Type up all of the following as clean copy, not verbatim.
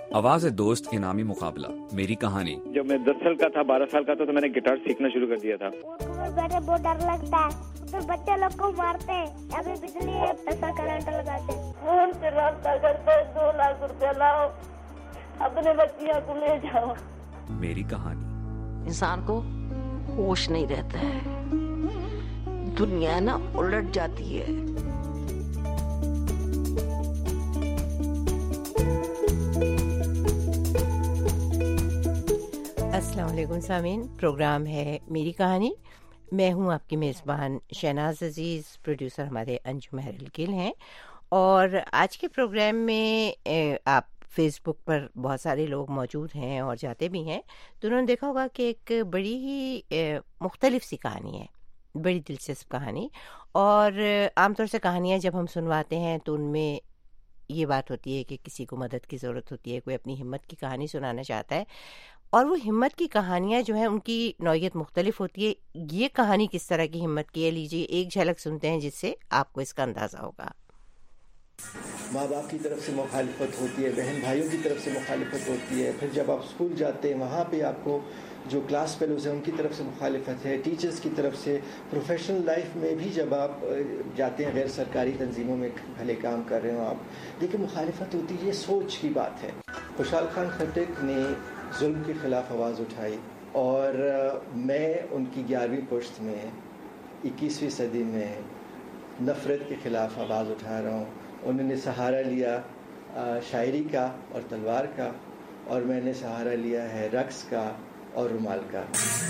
आवाज़ दोस्त के नामी मुकाबला मेरी कहानी। जब मैं 10 साल का था, 12 साल का था, तो मैंने गिटार सीखना शुरू कर दिया था। बैठे बहुत डर लगता है, तो बच्चे लोग को मारते हैं, अभी बिजली है, पैसा करंट लगाते हैं। फोन से रास्ता करते हैं, 2 लाख रुपया लाओ, अपने बच्चियों को ले जाओ। मेरी कहानी। इंसान को होश नहीं रहता है, दुनिया ना उलट जाती है। अस्सलाम वालेकुम सामीन, प्रोग्राम है मेरी कहानी। मैं हूं आपकी मेज़बान शहनाज अज़ीज़, प्रोड्यूसर हमारे अंजुम महरुल गिल हैं। और आज के प्रोग्राम में आप फेसबुक पर बहुत सारे लोग मौजूद हैं और जाते भी हैं, तो उन्होंने देखा होगा कि एक बड़ी ही मुख्तलिफ सी कहानी है, बड़ी दिलचस्प कहानी। और आमतौर से कहानियाँ जब हम सुनवाते हैं तो उनमें ये बात होती है कि किसी को मदद की ज़रूरत होती है, कोई अपनी हिम्मत की कहानी सुनाना चाहता है, और वो हिम्मत की कहानियाँ जो हैं उनकी नौइयत मुख्तलिफ होती है। ये कहानी किस तरह की हिम्मत की है, लीजिए एक झलक सुनते हैं जिससे आपको इसका अंदाज़ा होगा। माँ बाप की तरफ से मुखालिफत होती है, बहन भाइयों की तरफ से मुखालिफत होती है, फिर जब आप स्कूल जाते हैं वहाँ पे आपको जो क्लास फेलोज हैं उनकी तरफ से मुखालिफत है, टीचर्स की तरफ से, प्रोफेशनल लाइफ में भी जब आप जाते हैं गैर सरकारी तंजीमों में भले काम कर रहे हो आप, लेकिन मुखालिफत होती है। ये सोच की बात है। खुशहाल खान खट्टक ने जुल्म के ख़िलाफ़ आवाज़ उठाई और मैं उनकी 11वीं पुश्त में 21वीं सदी में नफ़रत के ख़िलाफ़ आवाज़ उठा रहा हूँ। उन्होंने सहारा लिया शायरी का और तलवार का, और मैंने सहारा लिया है रक़्स का और रुमाल का।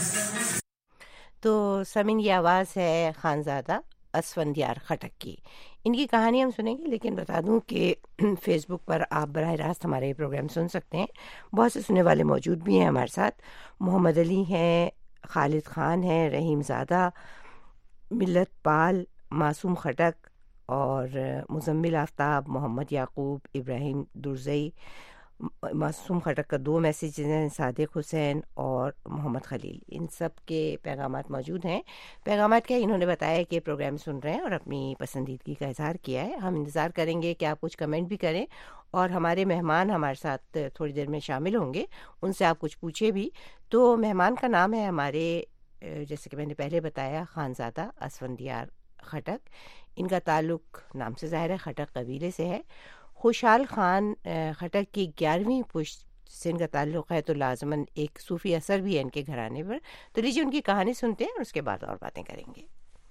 तो समीन, ये आवाज़ है खानज़ादा असफंदियार खटक की। इनकी कहानी हम सुनेंगे, लेकिन बता दूं कि फेसबुक पर आप बराह रास्त हमारे प्रोग्राम सुन सकते हैं। बहुत से सुनने वाले मौजूद भी हैं हमारे साथ। मोहम्मद अली हैं, खालिद ख़ान हैं, रहीम ज़ादा, मिल्लत पाल, मासूम खटक और मुज़म्मिल आफ्ताब, मोहम्मद याकूब, इब्राहिम दुरज़ई। मासूम खटक का 2 मैसेज हैं, सादिक हुसैन और मोहम्मद खलील। इन सब के पैगामात मौजूद हैं। पैगामात क्या, इन्होंने बताया कि प्रोग्राम सुन रहे हैं और अपनी पसंदीदगी का इजहार किया है। हम इंतज़ार करेंगे कि आप कुछ कमेंट भी करें, और हमारे मेहमान हमारे साथ थोड़ी देर में शामिल होंगे, उनसे आप कुछ पूछे भी। तो मेहमान का नाम है हमारे, जैसे कि मैंने पहले बताया, खानज़ादा असफंदियार खटक। इनका ताल्लुक़ नाम से ज़ाहिर है खटक कबीले से है। खुशहाल खान खटक की 11वीं पुश्त से इनका ताल्लुक़ है, तो लाजमन एक सूफ़ी असर भी है इनके घराने पर। तो लीजिए उनकी कहानी सुनते हैं और उसके बाद और बातें करेंगे।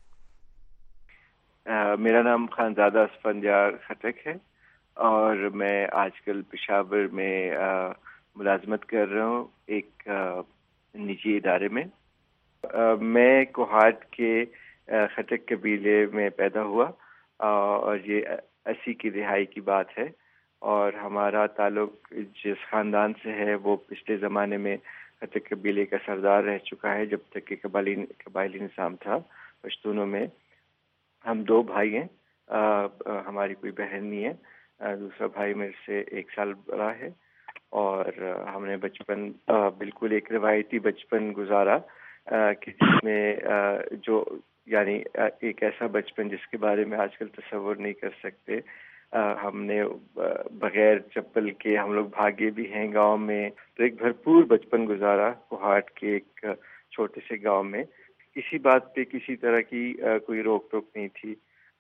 मेरा नाम खानज़ादा असफंदियार खटक है और मैं आजकल पेशावर में मुलाजमत कर रहा हूँ एक निजी इदारे में। मैं कोहाट के खटक कबीले में पैदा हुआ और ये 80 की दिहाई की बात है, और हमारा ताल्लुक जिस ख़ानदान से है वो पिछले ज़माने में खटक कबीले का सरदार रह चुका है, जब तक कि कबायली निज़ाम था पश्तूनों में। हम 2 भाई हैं, हमारी कोई बहन नहीं है। दूसरा भाई मेरे से 1 साल बड़ा है, और हमने बचपन बिल्कुल एक रिवायती बचपन गुजारा कि जिसमें जो यानी एक ऐसा बचपन जिसके बारे में आजकल तसव्वुर नहीं कर सकते। हमने बगैर चप्पल के हम लोग भागे भी हैं गांव में, तो एक भरपूर बचपन गुजारा कोहाट के एक छोटे से गांव में। किसी बात पे किसी तरह की कोई रोक टोक नहीं थी।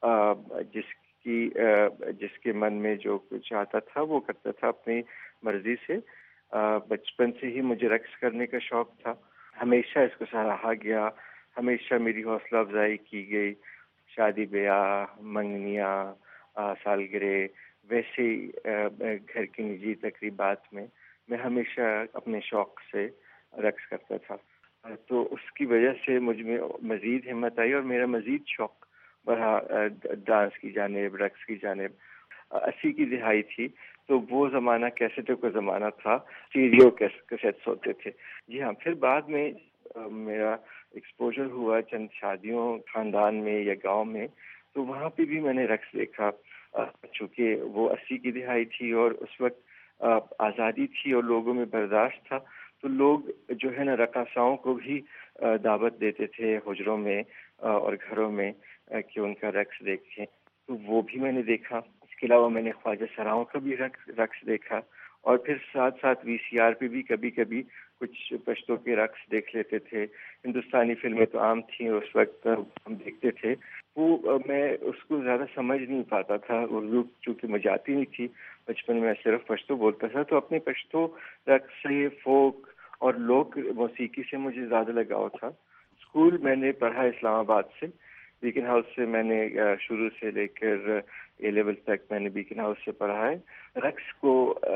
जिसके मन में जो कुछ आता था वो करता था अपनी मर्जी से। बचपन से ही मुझे रक्स करने का शौक था, हमेशा इसको सराहा गया, हमेशा मेरी हौसला अफजाई की गई। शादी ब्याह, मंगनियाँ, सालगिरह, वैसे घर की निजी तकरीबात में मैं हमेशा अपने शौक से रक्स करता था। तो उसकी वजह से मुझ में मज़ीद हिम्मत आई और मेरा मज़ीद शौक बढ़ा डांस की जानिब, रक्स की जानिब। 80 की दिहाई थी, तो वो ज़माना कैसेटों का ज़माना था, स्टीरियो कैसेट्स होते थे। जी हाँ, फिर बाद में मेरा एक्सपोजर हुआ चंद शादियों ख़ानदान में या गांव में, तो वहाँ पे भी मैंने रक्स देखा। चूँकि वो 80 की दिहाई थी और उस वक्त आज़ादी थी और लोगों में बर्दाश्त था, तो लोग जो है ना रक़ासाओं को भी दावत देते थे हुजरों में और घरों में कि उनका रक्स देखें। तो वो भी मैंने देखा। इसके अलावा मैंने ख्वाजा सराओं का भी रक्स देखा, اور پھر ساتھ ساتھ VCR پہ بھی کبھی کبھی کچھ پشتوں کے رقص دیکھ لیتے تھے. ہندوستانی فلمیں تو عام تھیں اور اس وقت ہم دیکھتے تھے. وہ میں اس کو زیادہ سمجھ نہیں پاتا تھا. اردو چونکہ مجھے آتی نہیں تھی, بچپن میں صرف پشتو بولتا تھا, تو اپنے پشتو رقص سے, فوک اور لوک موسیقی سے مجھے زیادہ لگاؤ تھا. اسکول میں نے پڑھا اسلام آباد سے, بیکن ہاؤس سے میں نے شروع سے لے کر A لیول تک میں نے بیکن ہاؤس سے پڑھا ہے. رقص کو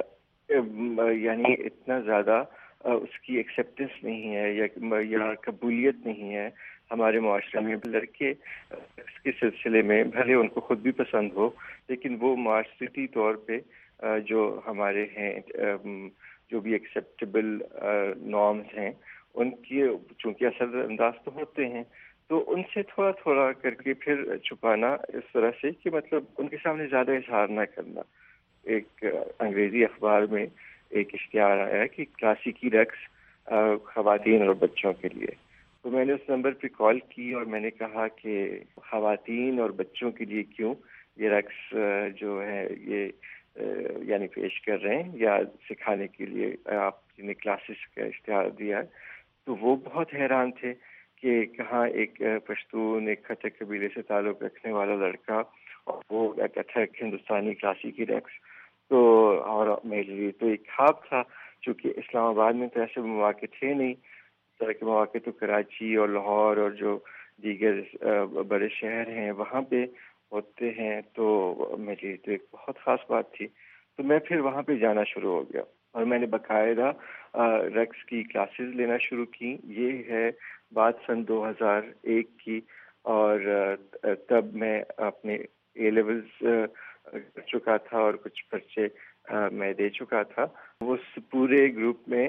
یعنی اتنا زیادہ اس کی ایکسیپٹنس نہیں ہے یا قبولیت نہیں ہے ہمارے معاشرے میں. لڑکے رقص کے سلسلے میں بھلے ان کو خود بھی پسند ہو, لیکن وہ معاشرتی طور پہ جو ہمارے ہیں جو بھی ایکسیپٹیبل نارمز ہیں ان کی چونکہ اثر انداز تو ہوتے ہیں, تو ان سے تھوڑا تھوڑا کر کے پھر چھپانا اس طرح سے کہ مطلب ان کے سامنے زیادہ اظہار نہ کرنا. ایک انگریزی اخبار میں ایک اشتہار آیا کہ کلاسیکی رقص خواتین اور بچوں کے لیے, تو میں نے اس نمبر پہ کال کی اور میں نے کہا کہ خواتین اور بچوں کے لیے کیوں یہ رقص جو ہے یہ یعنی پیش کر رہے ہیں یا سکھانے کے لیے آپ نے کلاسز کا اشتہار دیا ہے. تو وہ بہت حیران تھے کہ کہاں ایک پشتون ایک کھٹک قبیلے سے تعلق رکھنے والا لڑکا اور وہ کتھک ہندوستانی کلاسیکی رقص. تو اور میرے لیے تو ایک خواب تھا, چونکہ اسلام آباد میں تو ایسے مواقع تھے نہیں. اس طرح کے مواقع تو کراچی اور لاہور اور جو دیگر بڑے شہر ہیں وہاں پہ ہوتے ہیں. تو میرے لیے تو ایک بہت خاص بات تھی. تو میں پھر وہاں پہ جانا شروع ہو گیا اور میں نے باقاعدہ رقص کی کلاسز لینا شروع کی. یہ ہے بات سن 2001 کی, اور تب میں اپنے A لیولز کر چکا تھا اور کچھ پرچے میں دے چکا تھا. اس پورے گروپ میں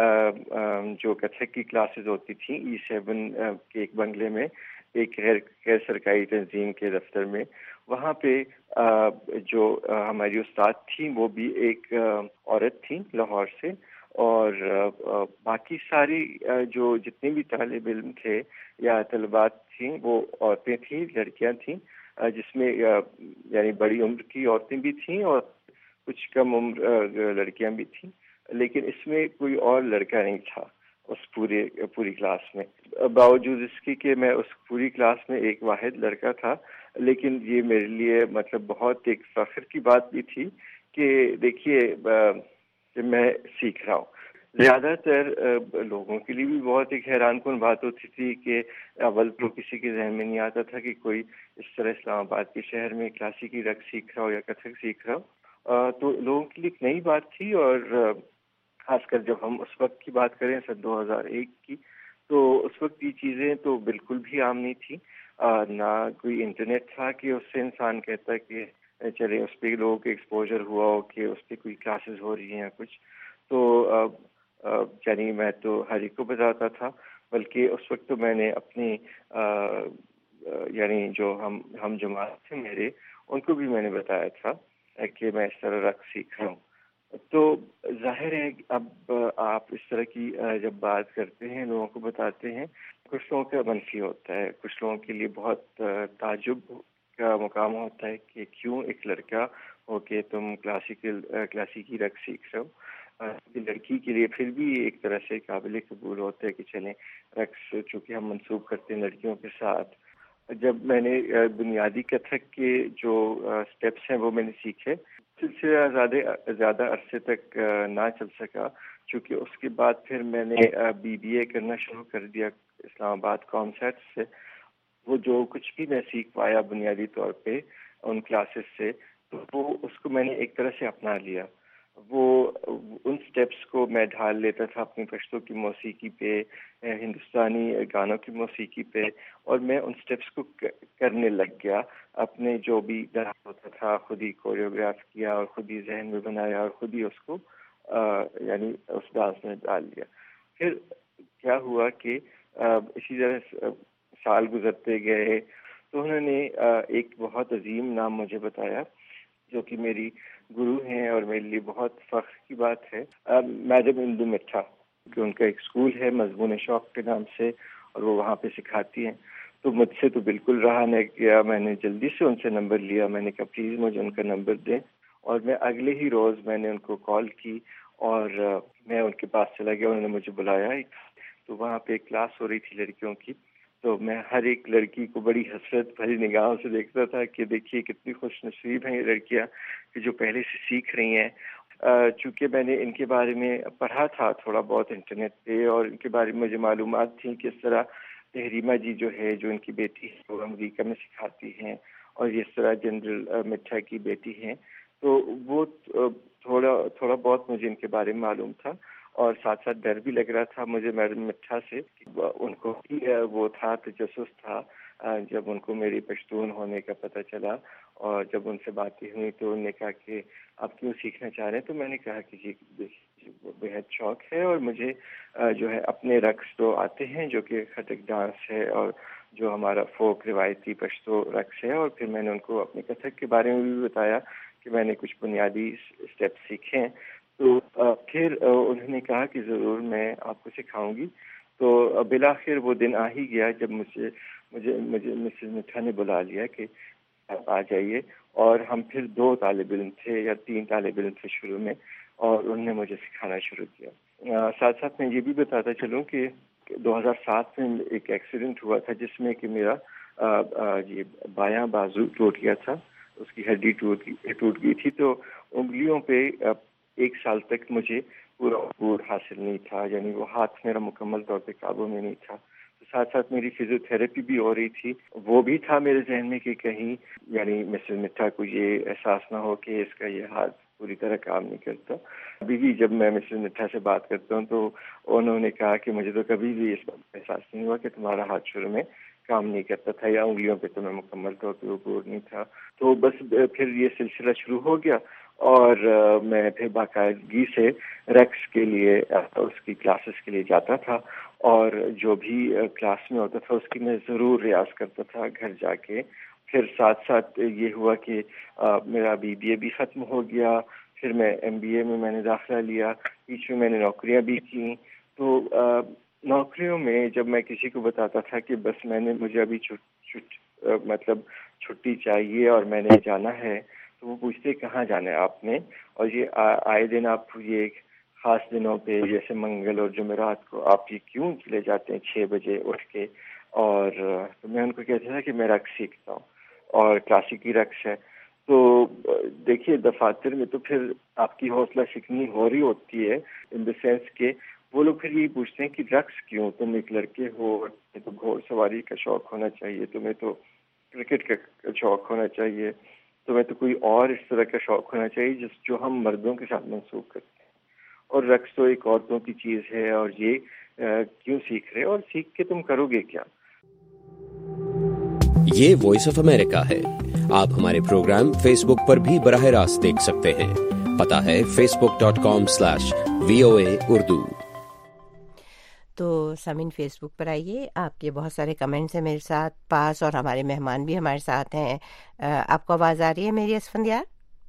جو کتھک کی کلاسز ہوتی تھیں E7 کے ایک بنگلے میں ایک غیر سرکاری تنظیم کے دفتر میں, وہاں پہ جو ہماری استاد تھیں وہ بھی ایک عورت تھیں لاہور سے, اور باقی ساری جو جتنے بھی طالب علم تھے یا طلبات تھیں وہ عورتیں تھیں, لڑکیاں تھیں, جس میں یعنی بڑی عمر کی عورتیں بھی تھیں اور کچھ کم عمر لڑکیاں بھی تھیں, لیکن اس میں کوئی اور لڑکا نہیں تھا اس پوری کلاس میں. باوجود اس کی کہ میں اس پوری کلاس میں ایک واحد لڑکا تھا, لیکن یہ میرے لیے مطلب بہت ایک فخر کی بات بھی تھی کہ دیکھیے کہ میں سیکھ رہا ہوں. زیادہ تر لوگوں کے لیے بھی بہت ایک حیران کن بات ہوتی تھی کہ اول تو کسی کے ذہن میں نہیں آتا تھا کہ کوئی اس طرح اسلام آباد کے شہر میں کلاسیکی رقص سیکھ رہا ہو یا کتھک سیکھ رہا ہو. تو لوگوں کے لیے ایک نئی بات تھی, اور خاص کر جب ہم اس وقت کی بات کریں سن 2001 کی, تو اس وقت یہ چیزیں تو بالکل بھی عام نہیں تھی. نہ کوئی انٹرنیٹ تھا کہ اس سے انسان کہتا کہ چلے اس پہ لوگوں کو ایکسپوجر ہوا ہو کہ اس پہ کوئی کلاسز ہو رہی ہیں کچھ. تو یعنی میں تو ہر ایک کو بتاتا تھا, بلکہ اس وقت تو میں نے اپنی یعنی جو ہم جماعت تھے میرے, ان کو بھی میں نے بتایا تھا کہ میں اس طرح رقص سیکھ رہا ہوں. تو ظاہر ہے اب آپ اس طرح کی جب بات کرتے ہیں لوگوں کو بتاتے ہیں, کچھ لوگوں کا منفی ہوتا ہے, کچھ لوگوں کے لیے بہت تعجب کا مقام ہوتا ہے کہ کیوں ایک لڑکا ہو کے تم کلاسیکی رقص سیکھ رہے ہو. لڑکی کے لیے پھر بھی ایک طرح سے قابل قبول ہوتا ہے کہ چلیں رقص چونکہ ہم منسوب کرتے ہیں لڑکیوں کے ساتھ. جب میں نے بنیادی کتھک کے جو سٹیپس ہیں وہ میں نے سیکھے, سلسلہ زیادہ عرصے تک نہ چل سکا, چونکہ اس کے بعد پھر میں نے BBA کرنا شروع کر دیا اسلام آباد کانسیپٹ سے. وہ جو کچھ بھی میں سیکھ پایا بنیادی طور پہ ان کلاسز سے, تو وہ اس کو میں نے ایک طرح سے اپنا لیا. وہ ان سٹیپس کو میں ڈھال لیتا تھا اپنی پشتو کی موسیقی پہ, ہندوستانی گانوں کی موسیقی پہ, اور میں ان سٹیپس کو کرنے لگ گیا. اپنے جو بھی ڈانس ہوتا تھا خود ہی کوریوگراف کیا اور خود ہی ذہن میں بنایا اور خود ہی اس کو یعنی اس ڈانس میں ڈال دیا. پھر کیا ہوا کہ اسی طرح سال گزرتے گئے تو انہوں نے ایک بہت عظیم نام مجھے بتایا جو کہ میری گرو ہیں اور میرے لیے بہت فخر کی بات ہے, میڈم اندو مٹھا, کہ ان کا ایک اسکول ہے مضمون شوق کے نام سے اور وہ وہاں پہ سکھاتی ہیں. تو مجھ سے تو بالکل رہا نہیں گیا, میں نے جلدی سے ان سے نمبر لیا. میں نے کہا پلیز مجھے ان کا نمبر دیں, اور میں اگلے ہی روز میں نے ان کو کال کی اور میں ان کے پاس چلا گیا. انہوں نے مجھے بلایا تو وہاں پہ ایک کلاس ہو رہی تھی لڑکیوں کی. تو میں ہر ایک لڑکی کو بڑی حسرت بھری نگاہوں سے دیکھتا تھا کہ دیکھیے کتنی خوش نصیب ہیں یہ لڑکیاں کہ جو پہلے سے سیکھ رہی ہیں. چونکہ میں نے ان کے بارے میں پڑھا تھا تھوڑا بہت انٹرنیٹ پہ اور ان کے بارے میں مجھے معلومات تھیں کہ اس طرح تحریمہ جی جو ہے جو ان کی بیٹی ہے وہ امریکہ میں سکھاتی ہیں اور اس طرح جنرل مٹھا کی بیٹی ہیں. تو وہ تھوڑا بہت مجھے ان کے بارے میں معلوم تھا اور ساتھ ساتھ ڈر بھی لگ رہا تھا مجھے میڈم مٹھا سے. ان کو وہ تھا تجسس تھا جب ان کو میری پشتون ہونے کا پتہ چلا اور جب ان سے باتیں ہوئی تو انہوں نے کہا کہ آپ کیوں سیکھنا چاہ رہے ہیں. تو میں نے کہا کہ جی بہت شوق ہے اور مجھے جو ہے اپنے رقص تو آتے ہیں جو کہ کھٹک ڈانس ہے اور جو ہمارا فوک روایتی پشتو رقص ہے. اور پھر میں نے ان کو اپنے کتھک کے بارے میں بھی بتایا کہ میں نے کچھ بنیادی اسٹیپ سیکھے ہیں. تو پھر انہوں نے کہا کہ ضرور میں آپ کو سکھاؤں گی. تو بالآخر وہ دن آ ہی گیا جب مجھے مسز مٹھا نے بلا لیا کہ آپ آ جائیے. اور ہم پھر 2 طالب علم تھے یا 3 طالب علم تھے شروع میں اور انہوں نے مجھے سکھانا شروع کیا. ساتھ ساتھ میں یہ بھی بتاتا چلوں کہ 2007 میں ایک ایکسیڈنٹ ہوا تھا جس میں کہ میرا یہ بایاں بازو ٹوٹ گیا تھا. اس کی ہڈی ٹوٹ گئی تھی. تو انگلیوں پہ 1 سال تک مجھے پورا عبور حاصل نہیں تھا, یعنی وہ ہاتھ میرا مکمل طور پہ قابو میں نہیں تھا. ساتھ ساتھ میری فزیوتھراپی بھی ہو رہی تھی. وہ بھی تھا میرے ذہن میں کہ کہیں یعنی مسز مٹھا کو یہ احساس نہ ہو کہ اس کا یہ ہاتھ پوری طرح کام نہیں کرتا. ابھی بھی جب میں مسز مٹھا سے بات کرتا ہوں تو انہوں نے کہا کہ مجھے تو کبھی بھی اس بات کا احساس نہیں ہوا کہ تمہارا ہاتھ شروع میں کام نہیں کرتا تھا یا انگلیوں پہ تمہیں مکمل طور پہ عبور نہیں تھا. تو بس پھر یہ سلسلہ شروع ہو گیا اور میں پھر باقاعدگی سے رقص کے لیے اس کی کلاسز کے لیے جاتا تھا اور جو بھی کلاس میں ہوتا تھا اس کی میں ضرور ریاض کرتا تھا گھر جا کے. پھر ساتھ ساتھ یہ ہوا کہ میرا BBA بھی ختم ہو گیا. پھر میں MBA میں نے داخلہ لیا. بیچ میں نے نوکریاں بھی کیں. تو نوکریوں میں جب میں کسی کو بتاتا تھا کہ بس مجھے ابھی مطلب چھٹی چاہیے اور میں نے جانا ہے تو وہ پوچھتے کہاں جانا ہے آپ نے. اور یہ آئے دن آپ یہ خاص دنوں پہ جیسے منگل اور جمعرات کو آپ یہ کیوں چلے جاتے ہیں 6 بجے اٹھ کے. اور تو میں ان کو کہتا تھا کہ میں رقص سیکھتا ہوں اور کلاسیکی رقص ہے. تو دیکھیے دفاتر میں تو پھر آپ کی حوصلہ شکنی ہو رہی ہوتی ہے ان دا سینس کہ وہ لوگ پھر یہ پوچھتے ہیں کہ رقص کیوں, تم ایک لڑکے ہو, تمہیں تو گھوڑ سواری کا شوق ہونا چاہیے, تمہیں تو کرکٹ کا شوق ہونا چاہیے, تمہیں تو کوئی اور اس طرح کا شوق ہونا چاہیے جو ہم مردوں کے ساتھ منسوخ کرتے ہیں. اور رقص تو ایک عورتوں کی چیز ہے اور یہ کیوں سیکھ رہے اور سیکھ کے تم کرو گے کیا. یہ وائس آف امریکہ ہے. آپ ہمارے پروگرام فیس بک پر بھی براہ راست دیکھ سکتے ہیں. پتہ ہے facebook.com/VOA Urdu. تو سامعین فیس بک پر آئیے, آپ کے بہت سارے کمنٹس ہیں میرے ساتھ پاس اور ہمارے مہمان بھی ہمارے ساتھ ہیں. آپ کو آواز آ رہی ہے میری اسفندیار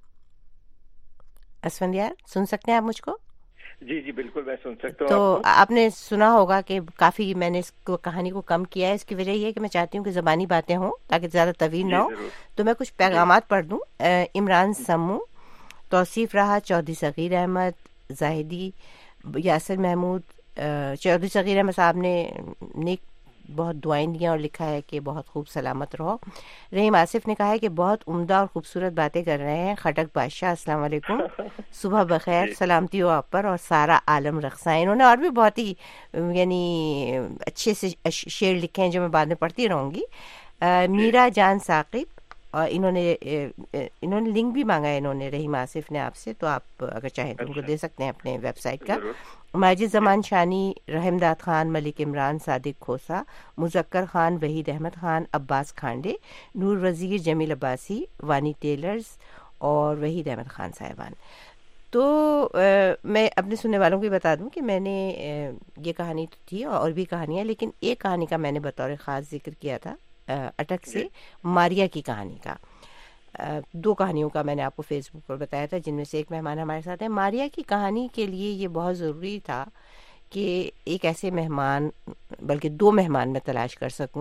سن سکتے ہیں آپ مجھ کو؟ جی بالکل میں سن سکتا ہوں. تو آپ نے سنا ہوگا کہ کافی میں نے اس کو کہانی کو کم کیا ہے. اس کی وجہ یہ ہے کہ میں چاہتی ہوں کہ زبانی باتیں ہوں تاکہ زیادہ طویل نہ ہو. تو میں کچھ پیغامات پڑھ دوں. عمران سمو, توصیف رہا, چودھری صغیر احمد, زاہدی, یاسر محمود, چودھری صغیر احمد صاحب نے نیک بہت دعائیں دیں اور لکھا ہے کہ بہت خوب سلامت رہو. رحیم آصف نے کہا ہے کہ بہت عمدہ اور خوبصورت باتیں کر رہے ہیں. خٹک بادشاہ السلام علیکم, صبح بخیر, سلامتی ہو آپ پر اور سارا عالم رقصاں. انہوں نے اور بھی بہت ہی یعنی اچھے سے شعر لکھے ہیں جو میں بعد میں پڑھتی رہوں گی. میرا جان ثاقب, اور انہوں نے لنک بھی مانگا ہے انہوں نے رحیم آصف نے آپ سے, تو آپ اگر چاہیں تو ان کو دے سکتے ہیں اپنے ویب سائٹ کا. ماجد زمان شانی, رحم داد خان, ملک عمران, صادق کھوسا, مذکر خان, وحید احمد خان, عباس کھانڈے, نور وزیر, جمیل عباسی, وانی ٹیلرز اور وحید احمد خان صاحبان. تو میں اپنے سننے والوں کو بتا دوں کہ میں نے یہ کہانی تو تھی اور بھی کہانیاں, لیکن ایک کہانی کا میں نے بطور خاص ذکر کیا تھا اٹک سے, ماریا کی کہانی کا. 2 کہانیوں کا میں نے آپ کو فیس بک پر بتایا تھا جن میں سے ایک مہمان ہمارے ساتھ ہیں. ماریا کی کہانی کے لیے یہ بہت ضروری تھا کہ ایک ایسے مہمان, بلکہ 2 مہمان میں تلاش کر سکوں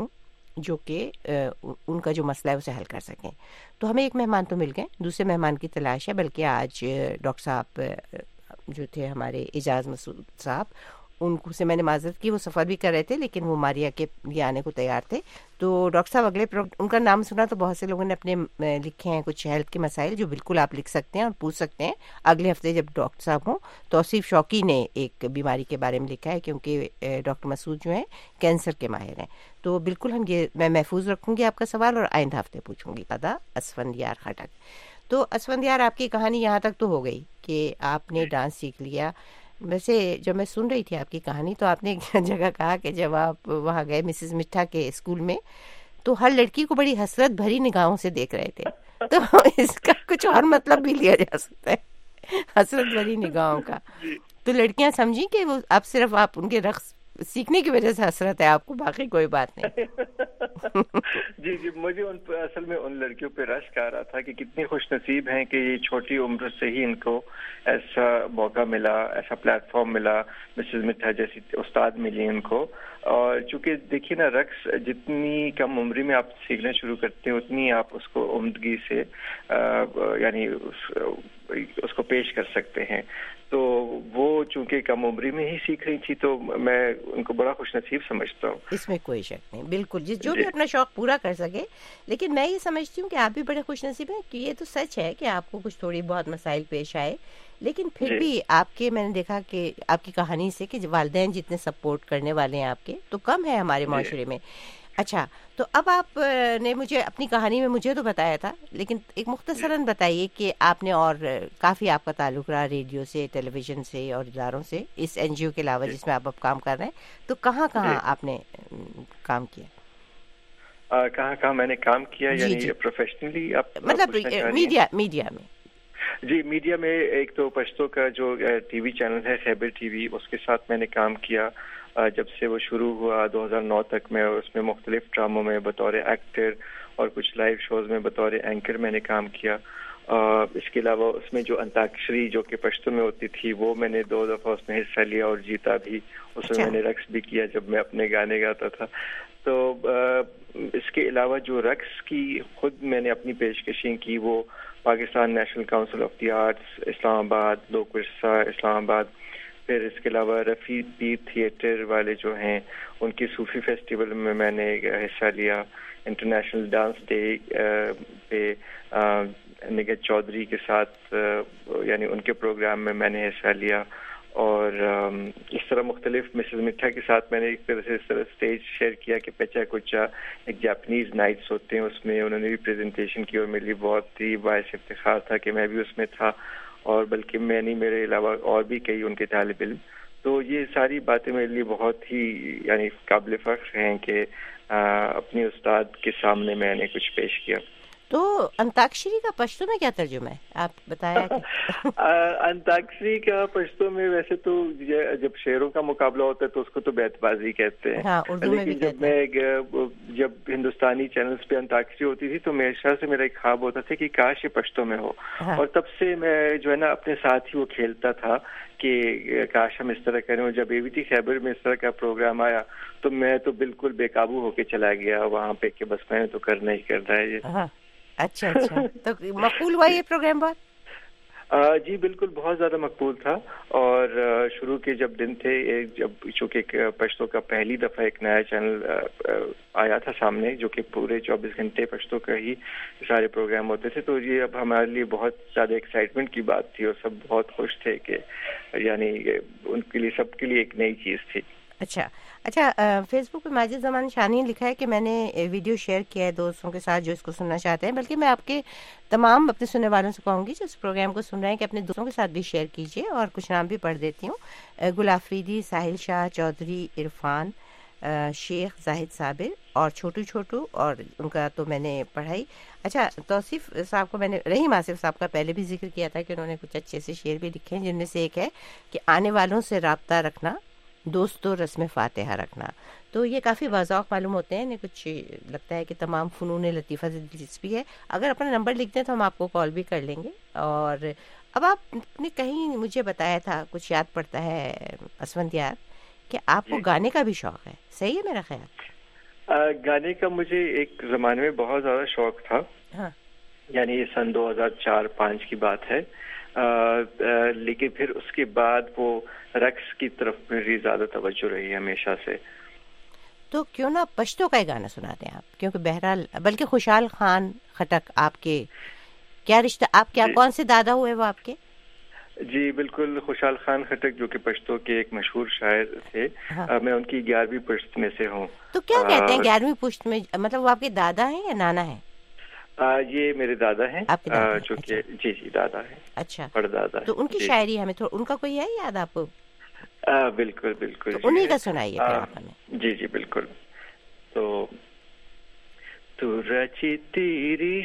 جو کہ ان کا جو مسئلہ ہے اسے حل کر سکیں. تو ہمیں ایک مہمان تو مل گئے, دوسرے مہمان کی تلاش ہے, بلکہ آج ڈاکٹر صاحب جو تھے ہمارے اعجاز مسعود صاحب, ان کو سے میں نے معذرت کی, وہ سفر بھی کر رہے تھے لیکن وہ ماریا کے لیے آنے کو تیار تھے. تو ڈاکٹر صاحب اگلے ان کا نام سنا تو بہت سے لوگوں نے اپنے لکھے ہیں کچھ ہیلتھ کے مسائل جو بالکل آپ لکھ سکتے ہیں اور پوچھ سکتے ہیں. اگلے ہفتے جب ڈاکٹر صاحب ہوں, توصیف شوقی نے ایک بیماری کے بارے میں لکھا ہے, کیونکہ ڈاکٹر مسعود جو ہیں کینسر کے ماہر ہیں. تو بالکل ہم یہ میں محفوظ رکھوں گی آپ کا سوال اور آئندہ ہفتے پوچھوں گی. ادا اسفندیار خٹک. تو اسفندیار, آپ کی کہانی یہاں تک تو ہو گئی کہ آپ نے ڈانس سیکھ لیا. ویسے جب میں سن رہی تھی آپ کی کہانی تو آپ نے ایک جگہ کہا کہ جب آپ وہاں گئے مسز مٹھا کے اسکول میں تو ہر لڑکی کو بڑی حسرت بھری نگاہوں سے دیکھ رہے تھے. تو اس کا کچھ اور مطلب بھی لیا جا سکتا ہے, حسرت بھری نگاہوں کا. تو لڑکیاں سمجھی کہ وہ اب صرف آپ ان کے رقص سیکھنے کی وجہ سے حسرت ہے آپ کو, باقی کوئی بات نہیں. جی مجھے اصل میں ان لڑکیوں پہ رشک آ رہا تھا کہ کتنی خوش نصیب ہیں کہ یہ چھوٹی عمر سے ہی ان کو ایسا موقع ملا, ایسا پلیٹ فارم ملا, مسز مٹھا جیسی استاد ملی ان کو. اور چونکہ دیکھیے نا, رقص جتنی کم عمری میں آپ سیکھنا شروع کرتے ہیں اتنی آپ اس کو عمدگی سے یعنی اس کو پیش کر سکتے ہیں. تو وہ چونکہ کم عمری میں ہی سیکھ رہی تھی تو میں ان کو بڑا خوش نصیب سمجھتا ہوں. اس میں کوئی شک نہیں, بالکل جو بھی اپنا شوق پورا کر سکے. لیکن میں یہ سمجھتی ہوں کہ آپ بھی بڑے خوش نصیب ہیں کہ یہ تو سچ ہے کہ آپ کو کچھ تھوڑی بہت مسائل پیش آئے, لیکن پھر بھی آپ کے, میں نے دیکھا کہ آپ کی کہانی سے کہ والدین جتنے سپورٹ کرنے والے ہیں آپ کے تو کم ہے ہمارے معاشرے میں. اچھا, تو اب آپ نے مجھے اپنی کہانی میں مجھے تو بتایا تھا, لیکن ایک مختصراً بتائیے کہ آپ نے, اور کافی آپ کا تعلق رہا ریڈیو سے, ٹیلی ویژن سے اور اداروں سے, اس این جی او کے علاوہ جس میں آپ اب کام کر رہے ہیں, تو کہاں آپ نے کام کیا؟ کہاں میں نے کام کیا یعنی پروفیشنلی, مطلب میڈیا میں. جی میڈیا میں ایک تو پشتو کا جو ٹی وی چینل ہے خیبر ٹی وی, اس کے ساتھ میں نے کام کیا جب سے وہ شروع ہوا 2009 تک. میں اس میں مختلف ڈراموں میں بطور ایکٹر اور کچھ لائیو شوز میں بطور اینکر میں نے کام کیا. اس کے علاوہ اس میں جو انتاکشری جو کہ پشتو میں ہوتی تھی وہ میں نے 2 دفعہ اس میں حصہ لیا اور جیتا بھی. اس میں نے رقص بھی کیا جب میں اپنے گانے گاتا تھا. تو اس کے علاوہ جو رقص کی خود میں نے اپنی پیشکشیں کی وہ Pakistan national council of the arts Islamabad, Lok ورثہ اسلام آباد, پھر اس کے علاوہ رفیع پیر تھیٹر والے جو ہیں ان کی صوفی فیسٹیول میں نے حصہ لیا. انٹرنیشنل ڈانس ڈے پہ نگہت چودھری کے ساتھ یعنی ان کے پروگرام میں نے حصہ لیا. اور اس طرح مختلف مسز مٹھا کے ساتھ میں نے ایک طرح سے اس طرح اسٹیج شیئر کیا کہ پیچا کچا ایک جاپنیز نائٹس ہوتے ہیں, اس میں انہوں نے بھی پریزنٹیشن کی اور میرے لیے بہت ہی باعث افتخار تھا کہ میں بھی اس میں تھا, اور بلکہ میں نہیں, میرے علاوہ اور بھی کئی ان کے طالب علم. تو یہ ساری باتیں میرے لیے بہت ہی یعنی قابل فخر ہیں کہ اپنے استاد کے سامنے میں نے کچھ پیش کیا. تو انتاکشری کا پشتو میں کیا ترجمہ ہے, آپ بتایا کہ انتاکشری کا پشتو میں ویسے تو جب شعروں کا مقابلہ ہوتا ہے تو اس کو تو بیت بازی کہتے ہیں. لیکن جب ہندوستانی چینلز پہ انتاکشری ہوتی تھی تو ہمیشہ سے میرا ایک خواب ہوتا تھا کہ کاش یہ پشتو میں ہو. اور تب سے میں جو ہے نا اپنے ساتھ ہی وہ کھیلتا تھا کہ کاش ہم اس طرح کریں. اور جب اے وی ٹی خیبر میں اس طرح کا پروگرام آیا تو میں تو بالکل بے قابو ہو کے چلا گیا وہاں پہ کہ بس میں نے تو کرنا ہی کرنا ہے یہ. اچھا تو مقبول ہوا یہ پروگرام بہت؟ جی بالکل, بہت زیادہ مقبول تھا. اور شروع کے جب دن تھے, جب چونکہ پشتو کا پہلی دفعہ ایک نیا چینل آیا تھا سامنے جو کہ پورے 24 گھنٹے پشتو کا ہی سارے پروگرام ہوتے تھے, تو یہ اب ہمارے لیے بہت زیادہ ایکسائٹمنٹ کی بات تھی اور سب بہت خوش تھے کہ یعنی ان کے لیے سب کے لیے ایک نئی چیز تھی. اچھا فیس بک پہ ماجد زمان شانی نے لکھا ہے کہ میں نے ویڈیو شیئر کیا ہے دوستوں کے ساتھ جو اس کو سننا چاہتے ہیں, بلکہ میں آپ کے تمام اپنے سننے والوں سے کہوں گی جو اس پروگرام کو سن رہے ہیں کہ اپنے دوستوں کے ساتھ بھی شیئر کیجیے. اور کچھ نام بھی پڑھ دیتی ہوں, گل آفریدی, ساحل شاہ چودھری, عرفان, شیخ زاہد صابر اور چھوٹو, اور ان کا تو میں نے پڑھائی. اچھا توصیف صاحب کو میں نے, رحیم آصف صاحب کا پہلے بھی ذکر کیا تھا کہ انہوں نے کچھ اچھے سے شعر بھی لکھے ہیں, جن میں سے ایک ہے کہ آنے والوں سے رابطہ رکھنا, دوستوں رسم فاتحہ رکھنا. تو یہ کافی باذوق معلوم ہوتے ہیں, کچھ لگتا ہے کہ تمام فنون لطیفہ سے دلچسپی ہے. اگر اپنا نمبر لکھ دیں تو ہم آپ کو کال بھی کر لیں گے. اور اب آپ نے کہیں مجھے بتایا تھا, کچھ یاد پڑتا ہے اسفندیار, کہ آپ کو گانے کا بھی شوق ہے, صحیح ہے میرا خیال؟ گانے کا مجھے ایک زمانے میں بہت زیادہ شوق تھا. ہاں. یعنی یہ سن 2004-05 کی بات ہے. لیکن پھر اس کے بعد وہ رقص کی طرف میری زیادہ توجہ رہی ہمیشہ سے. تو کیوں نہ پشتو کا گانا سناتے ہیں آپ, کیونکہ بہرحال بلکہ خوشحال خان خٹک آپ کے کیا رشتہ, آپ کیا کون سے دادا ہوئے وہ آپ کے؟ جی بالکل, خوشحال خان خٹک جو کہ پشتو کے ایک مشہور شاعر تھے. میں ان کی 11ویں پشت میں سے ہوں. تو کیا کہتے ہیں 11ویں پشت میں, مطلب وہ آپ کے دادا ہیں یا نانا ہیں؟ یہ میرے دادا ہیں, جو کہ جی دادا ہیں. اچھا, بڑے دادا. تو ان کی شاعری ہمیں تھوڑا, ان کا کوئی ہے یاد آپ کو؟ بالکل بالکل, انہیں کا سنائیے ہمیں. جی بالکل. تو رچی تیری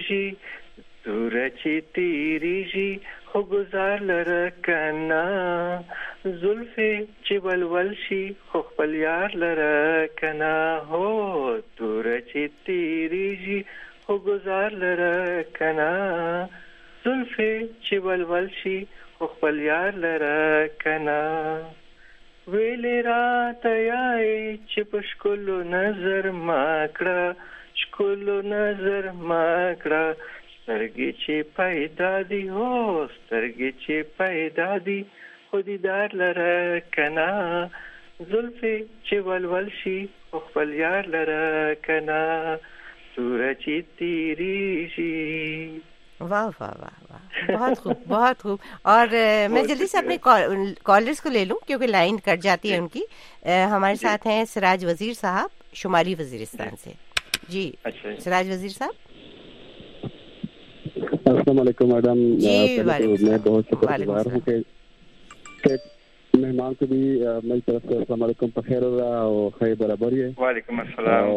جی ہو گزار لرکنا زلفی چبل ولشی ہو پلیار لرکنا ہو. تو رچی تیری جی ہو گزار لرکنا زلفی چبل ولشی ہو پلیار لرکنا ویلی رات آئی چپ شکلو نظر ماکڑا شکلو نظر ماکڑا سترگی چی پیدا دی ہو سترگی چی پیدا دی خودیدار لرکنا زلفی چی ولولشی اخبل یار لرکنا سورجی تیری جی. واہ واہ واہ واہ, بہت خوب بہت خوب. اور میں جلدی سے اپنے کالرز کو لے لوں کیونکہ لائن کٹ جاتی ہے ان کی. ہمارے ساتھ ہیں سراج وزیر صاحب شمالی وزیرستان سے. جی سراج وزیر صاحب. السلام علیکم میڈم. جی میں بہت شکر گزار ہوں کہ مہمان کو بھی میری طرف سے السلام علیکم بخیر اور خیر برابر ہے. وعلیکم السلام.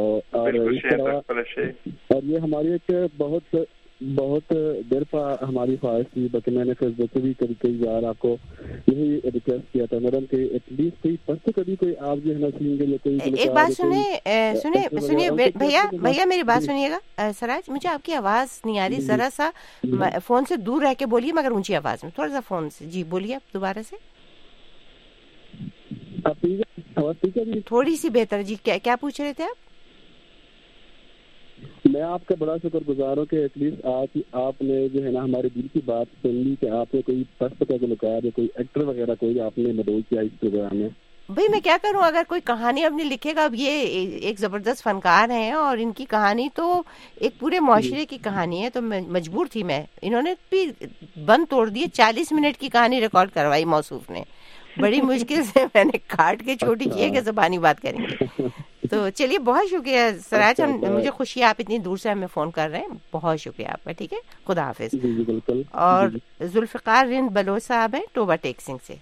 اور یہ ہماری ایک بہت دیر پر ہماری خواہش تھی, بلکہ میں نے فیس بک پہ بھی کئی بار آپ کو یہی ریکویسٹ کیا تھا میڈم کہ ایٹ لیسٹ کوئی پست کبھی کوئی آپ جو ہے نا سنیں گے. ایک بات سنیے بھیا میری بات سنیے گا. سراج مجھے آپ کی آواز نہیں آ رہی, ذرا سا فون سے دور رہ کے بولیے مگر اونچی آواز میں, تھوڑا سا فون سے. جی بولیے آپ دوبارہ سے. تھوڑی سی بہتر. جی کیا پوچھ رہے تھے آپ؟ میں آپ کا بڑا شکر گزار ہوں کہ ایٹ لیسٹ آپ نے جو ہے نا ہمارے دل کی بات سن لی کہ آپ نے کوئی پست کا گلوکار یا کوئی ایکٹر وغیرہ کوئی آپ نے مدعو کیا اس پروگرام میں. بھائی میں کیا کروں, اگر کوئی کہانی اپنی لکھے گا. اب یہ ایک زبردست فنکار ہیں اور ان کی کہانی تو ایک پورے معاشرے کی کہانی ہے, تو مجبور تھی میں. انہوں نے بھی بند توڑ دیے, 40 منٹ کی کہانی ریکارڈ کروائی موصوف نے. بڑی مشکل سے میں نے کاٹ کے چھوٹی کی ہے کہ زبانی بات کریں گے. تو چلیے بہت شکریہ سراج, مجھے خوشی آپ اتنی دور سے ہمیں فون کر رہے ہیں. بہت شکریہ آپ کا. ٹھیک ہے, خدا حافظ. اور ذوالفقار رند بلوچ صاحب ہیں ٹوبا ٹیکسنگ سے.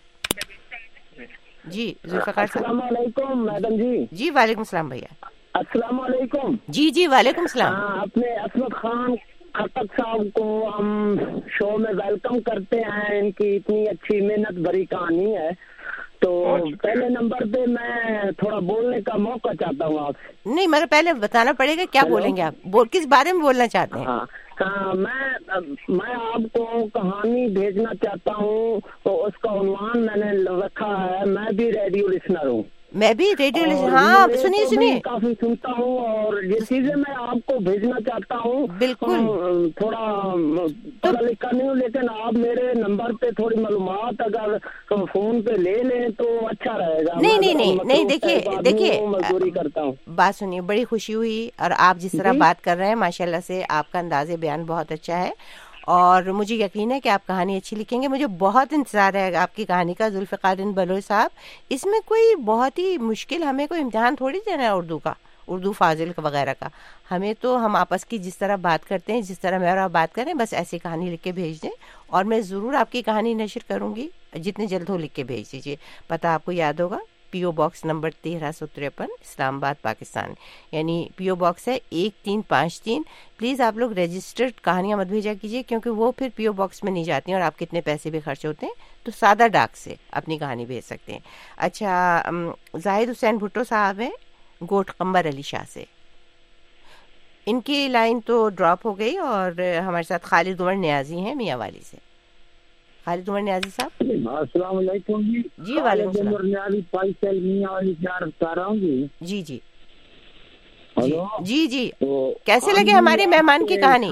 جی ذوالفقار صاحب. السلام علیکم میڈم جی. جی وعلیکم السلام بھیا. السلام علیکم. جی وعلیکم السلام. اپنے عصمت خان خٹک صاحب کو ہم شو میں ویلکم کرتے ہیں. ان کی اتنی اچھی محنت بھری کہانی ہے. تو پہلے نمبر پہ میں تھوڑا بولنے کا موقع چاہتا ہوں آپ سے. نہیں مگر پہلے بتانا پڑے گا کیا بولیں گے آپ, کس بارے میں بولنا چاہتے ہیں؟ ہاں میں آپ کو کہانی بھیجنا چاہتا ہوں. تو اس کا عنوان میں نے رکھا ہے میں بھی ریڈیو لسنر ہوں. میں بھی ریڈیو ہاں سنیے کافی سنتا ہوں اور یہ چیزیں میں آپ کو بھیجنا چاہتا ہوں. بالکل تھوڑا پڑھا لکھا نہیں ہوں لیکن آپ میرے نمبر پہ تھوڑی معلومات اگر فون پہ لے لیں تو اچھا رہے گا. نہیں دیکھیے مزدوری کرتا ہوں. بات سنیے, بڑی خوشی ہوئی. اور آپ جس طرح بات کر رہے ہیں ماشاءاللہ سے آپ کا انداز بیان بہت اچھا ہے اور مجھے یقین ہے کہ آپ کہانی اچھی لکھیں گے. مجھے بہت انتظار ہے آپ کی کہانی کا ذوالفقار بلوچ صاحب. اس میں کوئی بہت ہی مشکل, ہمیں کوئی امتحان تھوڑی دینا ہے اردو کا, اردو فاضل وغیرہ کا. ہمیں تو ہم آپس کی جس طرح بات کرتے ہیں, جس طرح میں اور آپ بات کریں, بس ایسی کہانی لکھ کے بھیج دیں اور میں ضرور آپ کی کہانی نشر کروں گی. جتنے جلد ہو لکھ کے بھیج دیجیے. پتہ آپ کو یاد ہوگا, پی او باکس نمبر 1353 اسلام آباد پاکستان. یعنی پی او باکس ہے 1353. پلیز آپ لوگ رجسٹرڈ کہانیاں مت بھیجا کیجیے کیونکہ وہ پھر پی او باکس میں نہیں جاتی ہیں اور آپ کتنے پیسے بھی خرچ ہوتے ہیں. تو سادہ ڈاک سے اپنی کہانی بھیج سکتے ہیں. اچھا زاہد حسین بھٹو صاحب ہیں گوٹ قمبر علی شاہ سے. ان کی لائن تو ڈراپ ہو گئی. اور ہمارے ساتھ خالد عمر نیازی ہیں میاں والی سے. خالد عمر نیازی صاحب. السلام علیکم. جی وعلیکم السلام. نیازی پائسل میاں والی سے عرض کر رہا ہوں. جی جی जी जी, कैसे लगे हमारे मेहमान की कहानी?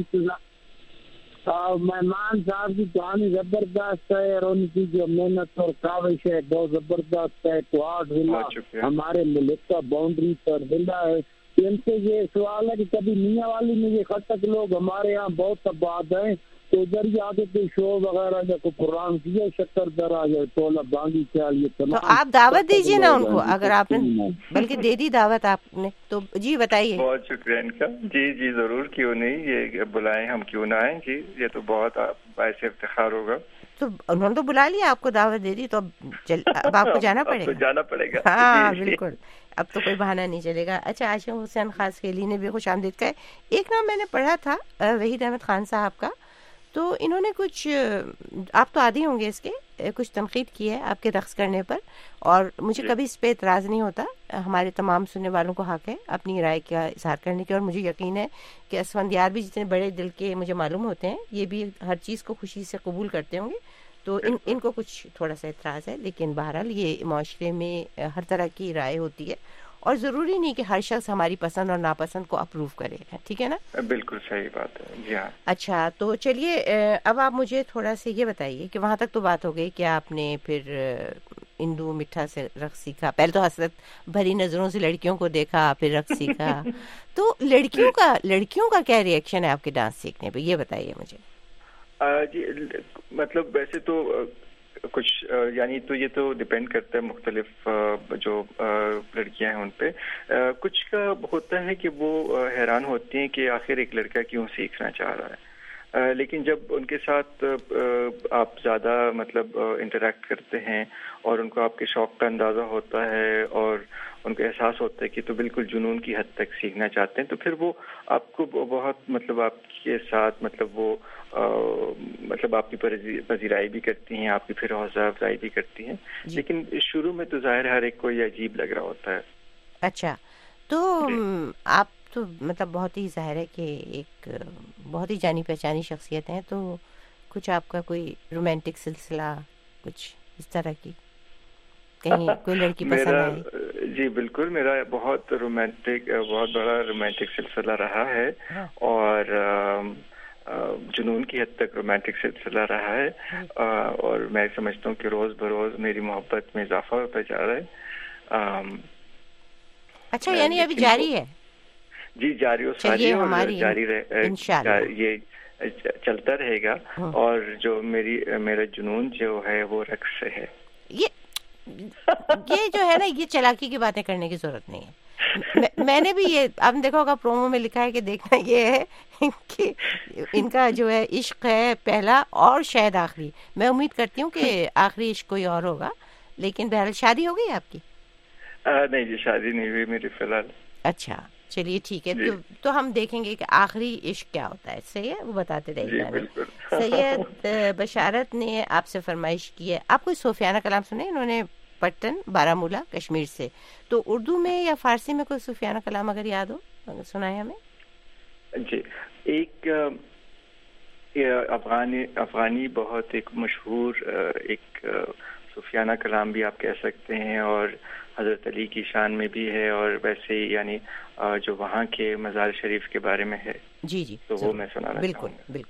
मेहमान साहब की कहानी जबरदस्त है और उनकी जो मेहनत और काविश है बहुत जबरदस्त है। क्वाड विला हमारे मुल्क का बाउंड्री पर विला है। इनसे ये सवाल है कि कभी मियाँ वाली में ये खटक लोग हमारे यहाँ बहुत आबाद हैं, तो उधर ही आगे कोई शो वगैरह या कोई प्रोग्राम किया शक्कर दरा या टोला बांगी क्या ये तो आप दावत दीजिए ना उनको, अगर आपने बल्कि दे दी दावत आपने तो। जी बताइए। बहुत शुक्रिया इनका। जी जी जरूर, क्यों नहीं, ये बुलाएं, हम क्यों ना आए जी, ये तो बहुत बायस इफ्तिखार होगा। तो उन्होंने तो बुला लिया, आपको दावत दे दी, तो अब आपको जाना पड़ेगा। तो जाना पड़ेगा। हाँ बिल्कुल, अब तो कोई बहाना नहीं चलेगा। अच्छा, आशिम हुसैन खास खेली ने भी खुश आमदीद का एक नाम मैंने पढ़ा था, वहीद अहमद खान साहब का, तो इन्होंने कुछ, आप तो आदी होंगे इसके, कुछ तनकीद की है आपके रक्स करने पर, और मुझे कभी इस पे एतराज़ नहीं होता। हमारे तमाम सुनने वालों को हक है अपनी राय का इजहार करने की, और मुझे यकीन है कि असफंदियार भी जितने बड़े दिल के मुझे मालूम होते हैं, ये भी हर चीज़ को खुशी से कबूल करते होंगे। तो इनको कुछ थोड़ा सा एतराज़ है, लेकिन बहरहाल ये माशरे में हर तरह की राय होती है, और ज़रूरी नहीं कि हर शख्स हमारी पसंद और नापसंद को अप्रूव करे, ठीक है ना? बिल्कुल सही बात है जी हाँ। अच्छा, तो चलिए अब आप मुझे थोड़ा सा ये बताइए कि वहाँ तक तो बात हो गई कि आपने फिर इंदू मिठा से रक्स सीखा, पहले तो हसरत भरी नज़रों से लड़कियों को देखा, फिर रक्स सीखा। तो लड़कियों का क्या रिएक्शन है आपके डांस सीखने पे, ये बताइए मुझे। जी मतलब वैसे तो कुछ यानी तो ये तो डिपेंड करता है मुख्तलिफ जो लड़कियां हैं उन पे। कुछ का होता है कि वो हैरान होती हैं कि आखिर एक लड़का क्यों सीखना चाह रहा है, लेकिन जब उनके साथ आप ज़्यादा मतलब इंटरेक्ट करते हैं और उनको आपके शौक़ का अंदाज़ा होता है और उनको एहसास होता है कि तो बिल्कुल जुनून की हद तक सीखना चाहते हैं, तो फिर वो आपको बहुत मतलब आपके साथ मतलब वो मतलब आपकी पजीराई भी करती हैं, आपकी फिर हौसला अफजाई भी करती हैं, लेकिन शुरू में तो ज़ाहिर हर एक को ये अजीब लग रहा होता है। अच्छा, तो आप तो मतलब बहुत ही ज़ाहिर है कि एक बहुत ही जानी पहचानी शख्सियत हैं, तो कुछ आपका कोई रोमांटिक सिलसिला कुछ इस तरह की कहीं कोई लड़की पसंद आई? जी बिल्कुल, मेरा बहुत बड़ा रोमांटिक सिलसिला रहा है। हाँ। और जुनून की हद तक रोमांटिक सिलसिला रहा है, और मैं समझता हूँ कि रोज बरोज मेरी मोहब्बत में इजाफा होता जा रहा है। अच्छा, यानी अभी जारी है? जी जारी और सारी और जारी ये चलता रहेगा। और जो मेरा जुनून जो है वो रक्स से है। ये जो है ना, ये चालाकी की बातें करने की जरूरत नहीं है। मैंने भी ये आपने देखा होगा प्रोमो में लिखा है कि देखना ये है कि इनका जो है इश्क है पहला और शायद आखिरी। मैं उम्मीद करती हूँ कि आखिरी इश्क कोई और होगा, लेकिन बहरहाल शादी हो गई आपकी? नहीं जी, शादी नहीं हुई मेरी फिलहाल। अच्छा चलिए ठीक है, तो हम देखेंगे कि आखिरी इश्क क्या होता है। सही है, वो बताते रहेंगे। सैयद बशारत ने आपसे फरमाइश की है, आप कोई सूफियाना कलाम सुने? इन्होंने पट्टन बारामूला कश्मीर से, तो उर्दू में या फारसी में कोई सूफियाना कलाम अगर याद हो सुनाए हमें। जी, एक अफगानी बहुत एक मशहूर एक सूफियाना कलाम भी आप कह सकते हैं, और हजरत अली की शान में भी है, और वैसे ही यानी जो वहाँ के मज़ार शरीफ के बारे में है। जी जी, तो वो मैं सुनाना बिल्कुल बिल्कुल।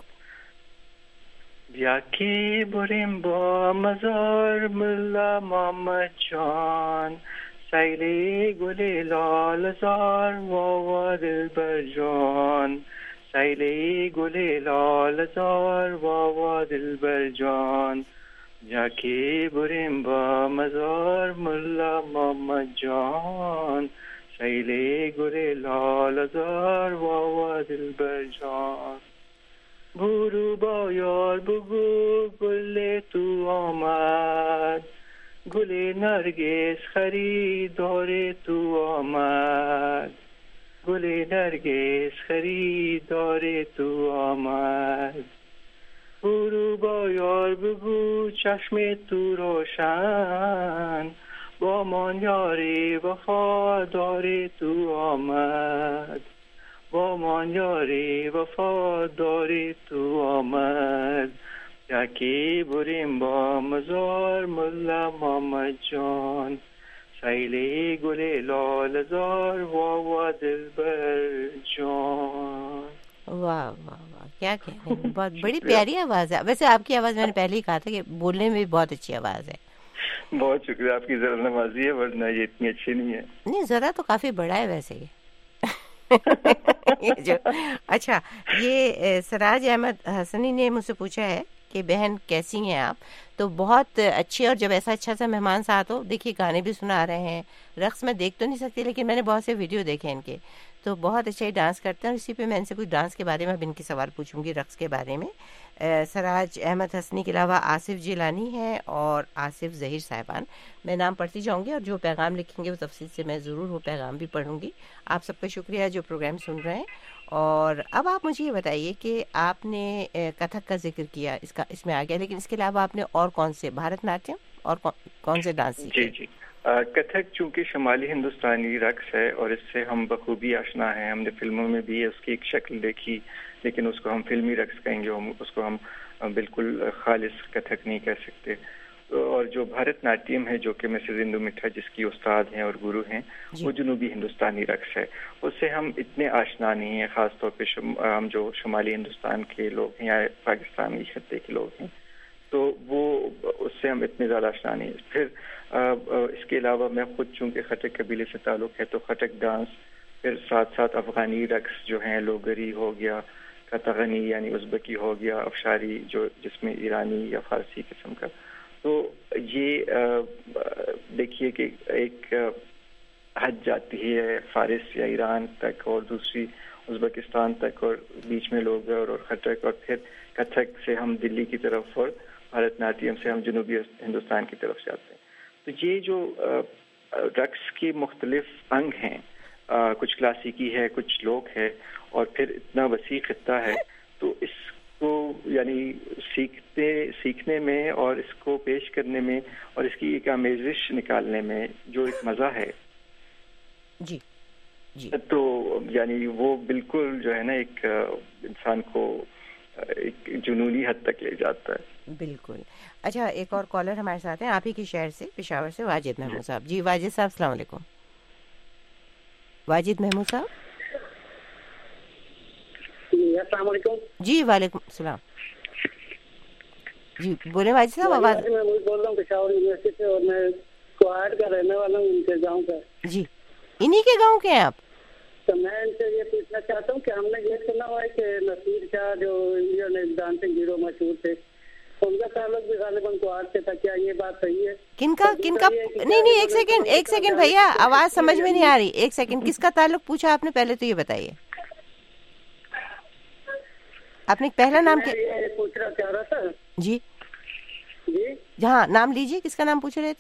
याकी बुरीम बा मज़ार मुल्ला मोहम्मद जान, सैले गुले लाल ज़ार वावा दिलबर जान, सैले गुले लाल ज़ार वावा दिलबर जान, जाके बुरीम बा मज़ार मुल्ला मोहम्मद जान, सैले गुले लाल ज़ार वावा दिलबर जान, बुरु बायार बुगु गुले तू आमद, गुले नरगिस खरीदारे तू आमद, गुले नरगिस खरीदारे तू आमद, बुरु बायार बुगु चश्मे तू रोशन, با من یاری وفاداری تو آمد، با من یاری وفاداری تو آمد، یکی بریم با مزار ملا محمد جان، سایله گل لاله زار وا وا دلبر جان. واہ واہ واہ، کیا کہنے، بہت بڑی پیاری آواز ہے. ویسے آپ کی آواز میں نے پہلے ہی کہا تھا کہ بولنے میں بھی بہت اچھی آواز ہے. بہت شکریہ، آپ کی ذرا نوازی ہے، ورنہ یہ اتنی اچھی نہیں ہے. نہیں، ذرا تو کافی بڑا ہے ویسے یہ جو اچھا، یہ سراج احمد حسنی نے مجھ سے پوچھا ہے کہ بہن کیسی ہیں آپ؟ تو بہت اچھی، اور جب ایسا اچھا سا مہمان ساتھ ہو، دیکھیے گانے بھی سنا رہے ہیں، رقص میں دیکھ تو نہیں سکتی لیکن میں نے بہت سے ویڈیو دیکھے ان کے، تو بہت اچھا ہی ڈانس کرتے ہیں. اور اسی پہ میں ان سے کچھ ڈانس کے بارے میں اب ان کے سوال پوچھوں گی، رقص کے بارے میں. سراج احمد حسنی کے علاوہ آصف جیلانی ہے اور آصف ظہیر صاحبان. میں نام پڑھتی جاؤں گی اور جو پیغام لکھیں گے وہ تفصیل سے میں ضرور وہ پیغام بھی پڑھوں گی. آپ سب کا شکریہ جو پروگرام سن رہے ہیں. اور اب آپ مجھے یہ بتائیے کہ آپ نے کتھک کا ذکر کیا، اس میں آ گیا، لیکن اس کے علاوہ آپ نے اور کون سے، بھارت ناٹیم اور کون سے ڈانس سیکھے؟ جی کتھک چونکہ شمالی ہندوستانی رقص ہے اور اس سے ہم بخوبی آشنا ہیں. ہم نے فلموں میں بھی اس کی ایک شکل دیکھی، لیکن اس کو ہم فلمی رقص کہیں گے، اس کو ہم بالکل خالص کتھک نہیں کہہ سکتے. اور جو بھارت ناٹیم ہے، جو کہ مسز اندو مٹھا جس کی استاد ہیں اور گرو ہیں، وہ جنوبی ہندوستانی رقص ہے. اس سے ہم اتنے آشنا نہیں ہیں، خاص طور پہ ہم جو شمالی ہندوستان کے لوگ ہیں یا پاکستانی خطے کے لوگ ہیں، تو وہ اس سے ہم اتنے زیادہ آشنا نہیں ہیں. پھر اس کے علاوہ میں خود چونکہ خٹک قبیلے سے تعلق ہے تو خٹک ڈانس، پھر ساتھ ساتھ افغانی رقص جو ہیں، لوگری ہو گیا، قطغنی یعنی ازبکی ہو گیا، افشاری جس میں ایرانی یا فارسی قسم کا. تو یہ دیکھیے کہ ایک حد جاتی ہے فارس یا ایران تک اور دوسری ازبکستان تک، اور بیچ میں لوگر اور خٹک، اور پھر کتھک سے ہم دلی کی طرف اور بھارت ناٹیم سے ہم جنوبی ہندوستان کی طرف جاتے ہیں. تو یہ جو رقص کے مختلف انگ ہیں، کچھ کلاسیکی ہے، کچھ لوک ہے، اور پھر اتنا وسیع خطہ ہے، تو اس کو یعنی سیکھنے میں اور اس کو پیش کرنے میں اور اس کی ایک آمیزش نکالنے میں جو ایک مزہ ہے، جی تو یعنی وہ بالکل جو ہے نا ایک انسان کو ایک جنونی حد تک لے جاتا ہے. بالکل. اچھا، ایک اور کالر ہمارے ساتھ ہیں آپ ہی کے شہر سے، پشاور سے، واجد محمود صاحب. جی واجد صاحب السلام علیکم. واجد محمود صاحب. السلام علیکم. جی وعلیکم السلام. جی بولے واجد صاحب. آواز میں بول رہا ہوں پشاور یونیورسٹی سے، اور میں کوہاٹ کا رہنے والا ہوں، ان کے گاؤں کا. جی انہی کے گاؤں کے ہیں آپ؟ تو میں ان سے یہ پوچھنا چاہتا ہوں کہ ہم نے یہ سنا ہوا ہے کہ نصیر شاہ جو انڈین ڈانسنگ ہیرو مشہور تھے، ان کا تعلق بھی غالباً کوہاٹ سے تھا، کیا یہ بات صحیح ہے؟ کن کا نہیں ایک سیکنڈ بھیا، آواز سمجھ میں نہیں آ رہی. ایک سیکنڈ، کس کا تعلق پوچھا آپ نے؟ پہلے تو یہ بتائیے آپ نے پہلا نام کیا پوچھنا چاہ رہا تھا. جی جی جہاں نام لیجیے، کس کا نام پوچھ رہے تھے؟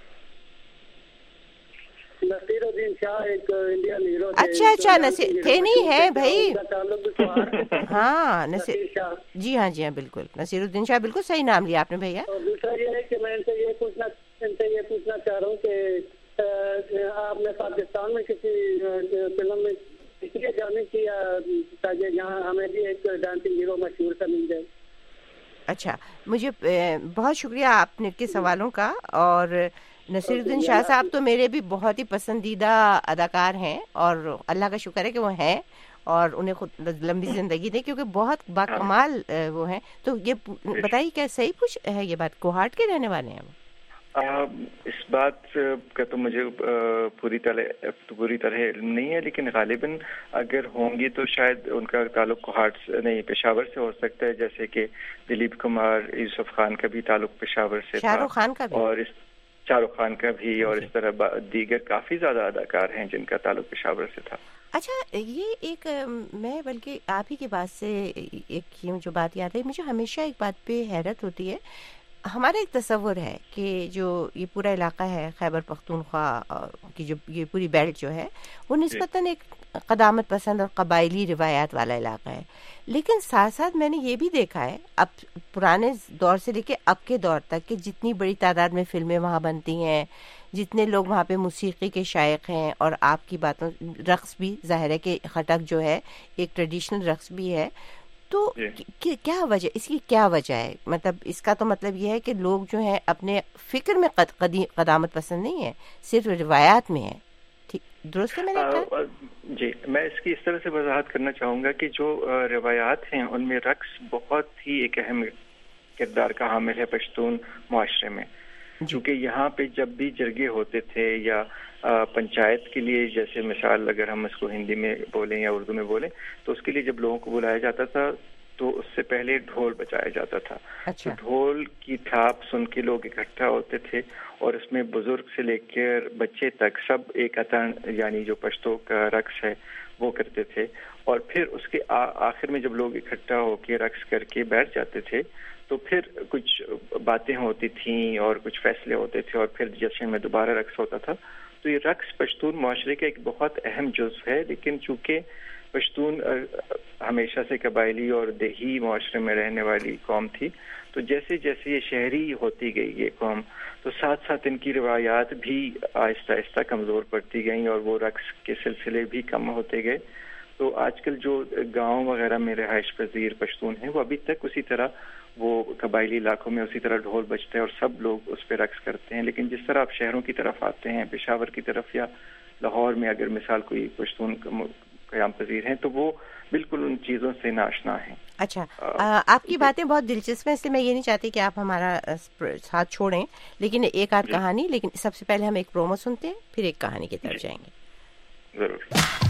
نصیر الدین شاہ ایک انڈین ہیرو. اچھا نصیر تھے نہیں ہے بھائی. ہاں نصیر، جی ہاں بالکل، نصیر الدین شاہ، بالکل صحیح نام لیا آپ نے بھیا. اور دوسرا یہ ہے کہ میں ان سے یہ پوچھنا چاہ رہا ہوں کہ آپ نے پاکستان میں کسی فلم میں اس لیے جانے کی تاکہ یہاں ہمیں بھی ایک ڈانسنگ ہیرو مشہور سا مل جائے. اچھا، مجھے بہت شکریہ آپ نے کے سوالوں کا. اور نصیر الدین شاہ صاحب تو میرے بھی بہت ہی پسندیدہ اداکار ہیں، اور اللہ کا شکر ہے کہ وہ ہیں اور انہیں خود لمبی زندگی دے، کیونکہ بہت باکمال وہ ہیں. تو یہ بتائیے کیا صحیح کچھ ہے یہ بات، کوہاٹ کے رہنے والے ہیں وہ؟ اس بات کا تو مجھے پوری طرح علم نہیں ہے، لیکن غالباً اگر ہوں گی تو شاید ان کا تعلق کوہاٹ سے نہیں، پشاور سے ہو سکتا ہے. جیسے کہ دلیپ کمار، یوسف خان کا بھی تعلق پشاور سے تھا، شاہ رخ خان کا بھی، اور شاہ رخ خان کا بھی، اور اس طرح دیگر کافی زیادہ اداکار ہیں جن کا تعلق پشاور سے تھا. اچھا، یہ ایک میں بلکہ آپ ہی کے بات سے ایک جو بات یاد ہے، مجھے ہمیشہ ایک بات پہ حیرت ہوتی ہے. ہمارا ایک تصور ہے کہ جو یہ پورا علاقہ ہے خیبر پختونخوا کی، جو یہ پوری بیلٹ جو ہے، وہ نسبتاً ایک قدامت پسند اور قبائلی روایات والا علاقہ ہے. لیکن ساتھ ساتھ میں نے یہ بھی دیکھا ہے اب پرانے دور سے لے کے اب کے دور تک کہ جتنی بڑی تعداد میں فلمیں وہاں بنتی ہیں، جتنے لوگ وہاں پہ موسیقی کے شائق ہیں، اور آپ کی باتوں رقص بھی ظاہر ہے کہ خٹک جو ہے ایک ٹریڈیشنل رقص بھی ہے. تو کیا وجہ، اس کی کیا وجہ ہے؟ مطلب اس کا تو مطلب یہ ہے کہ لوگ جو ہیں اپنے فکر میں قدامت پسند نہیں ہے، صرف روایات میں ہے. درست ہے میرے خیال؟ جی، میں اس کی اس طرح سے وضاحت کرنا چاہوں گا کہ جو روایات ہیں ان میں رقص بہت ہی ایک اہم کردار کا حامل ہے پشتون معاشرے میں. کیونکہ یہاں پہ جب بھی جرگے ہوتے تھے یا پنچایت کے لیے، جیسے مثال اگر ہم اس کو ہندی میں بولیں یا اردو میں بولیں، تو اس کے لیے جب لوگوں کو بلایا جاتا تھا تو اس سے پہلے ڈھول بجایا جاتا تھا. تو ڈھول کی تھاپ سن کے لوگ اکٹھا ہوتے تھے اور اس میں بزرگ سے لے کر بچے تک سب ایک اتن یعنی جو پشتوں کا رقص ہے وہ کرتے تھے. اور پھر اس کے آخر میں جب لوگ اکٹھا ہو کے رقص کر کے بیٹھ جاتے تھے تو پھر کچھ باتیں ہوتی تھیں اور کچھ فیصلے ہوتے تھے اور پھر جشن میں دوبارہ رقص ہوتا تھا. تو یہ رقص پشتون معاشرے کا ایک بہت اہم جزو ہے. لیکن چونکہ پشتون ہمیشہ سے قبائلی اور دیہی معاشرے میں رہنے والی قوم تھی، تو جیسے جیسے یہ شہری ہوتی گئی یہ قوم، تو ساتھ ساتھ ان کی روایات بھی آہستہ آہستہ کمزور پڑتی گئیں اور وہ رقص کے سلسلے بھی کم ہوتے گئے. تو آج کل جو گاؤں وغیرہ میں رہائش پذیر پشتون ہیں وہ ابھی تک اسی طرح وہ قبائلی علاقوں میں اسی طرح ڈھول بجتے ہیں اور سب لوگ اس پہ رقص کرتے ہیں. لیکن جس طرح آپ شہروں کی طرف آتے ہیں، پشاور کی طرف یا لاہور میں اگر مثال کوئی پشتون قیام پذیر ہیں، تو وہ بالکل ان چیزوں سے ناشنا ہیں. اچھا، آپ کی باتیں بہت دلچسپ ہیں، اس لیے میں یہ نہیں چاہتی کہ آپ ہمارا ساتھ چھوڑیں، لیکن ایک آدھ کہانی. لیکن سب سے پہلے ہم ایک پرومو سنتے ہیں، پھر ایک کہانی کی طرف جائیں گے. ضرور.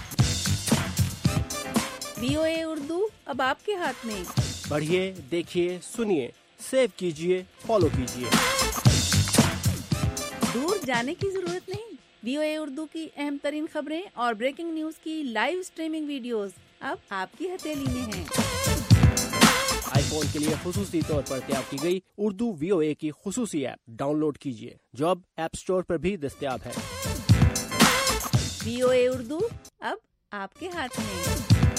VOA اردو اب آپ کے ہاتھ میں. پڑھیے، دیکھیے، سنیے، سیو کیجیے، فالو کیجیے. دور جانے کی ضرورت نہیں. VOA اردو کی اہم ترین خبریں اور بریکنگ نیوز کی لائیو سٹریمنگ ویڈیوز اب آپ کی ہتھیلی میں ہیں. آئی فون کے لیے خصوصی طور پر تیار کی گئی اردو VOA کی خصوصی ایپ ڈاؤن لوڈ کیجیے، جو اب ایپ سٹور پر بھی دستیاب ہے. VOA اردو اب آپ کے ہاتھ میں.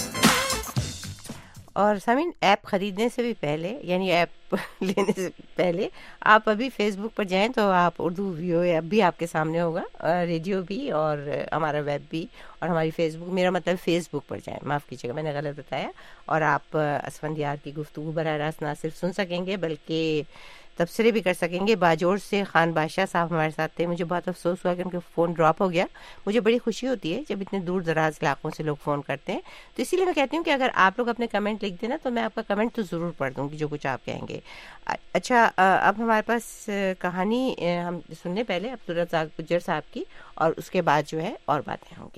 اور سامعین، ایپ خریدنے سے بھی پہلے، یعنی ایپ لینے سے پہلے آپ ابھی فیس بک پر جائیں تو آپ اردو VOA ایپ بھی آپ کے سامنے ہوگا، ریڈیو بھی اور ہمارا ویب بھی اور ہماری فیس بک، میرا مطلب فیس بک پر جائیں، معاف کیجیے گا میں نے غلط بتایا. اور آپ اسفندیار کی گفتگو براہ راست نہ صرف سن سکیں گے بلکہ تبصرے بھی کر سکیں گے. باجوڑ سے خان بادشاہ صاحب ہمارے ساتھ تھے. مجھے بہت افسوس ہوا کہ ان کے فون ڈراپ ہو گیا. مجھے بڑی خوشی ہوتی ہے جب اتنے دور دراز علاقوں سے لوگ فون کرتے ہیں، تو اسی لیے میں کہتی ہوں کہ اگر آپ لوگ اپنے کمنٹ لکھ دیں نا تو میں آپ کا کمنٹ تو ضرور پڑھ دوں گی جو کچھ آپ کہیں گے. اچھا، اب ہمارے پاس کہانی ہم سننے پہلے عبدالرزاق گجر صاحب کی، اور اس کے بعد جو ہے اور باتیں ہوں گی.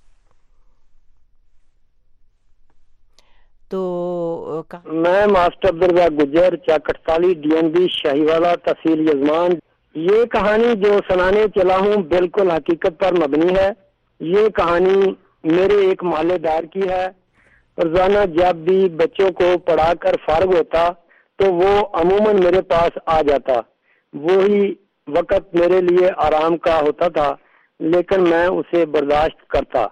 تو میں ماسٹر عبدالرزاق گجر، چاکٹسالی DNB شاہی والا تحصیل یزمان. یہ کہانی جو سنانے چلا ہوں بالکل حقیقت پر مبنی ہے. یہ کہانی میرے ایک محلے دار کی ہے. روزانہ جب بھی بچوں کو پڑھا کر فارغ ہوتا تو وہ عموماً میرے پاس آ جاتا. وہی وقت میرے لیے آرام کا ہوتا تھا، لیکن میں اسے برداشت کرتا.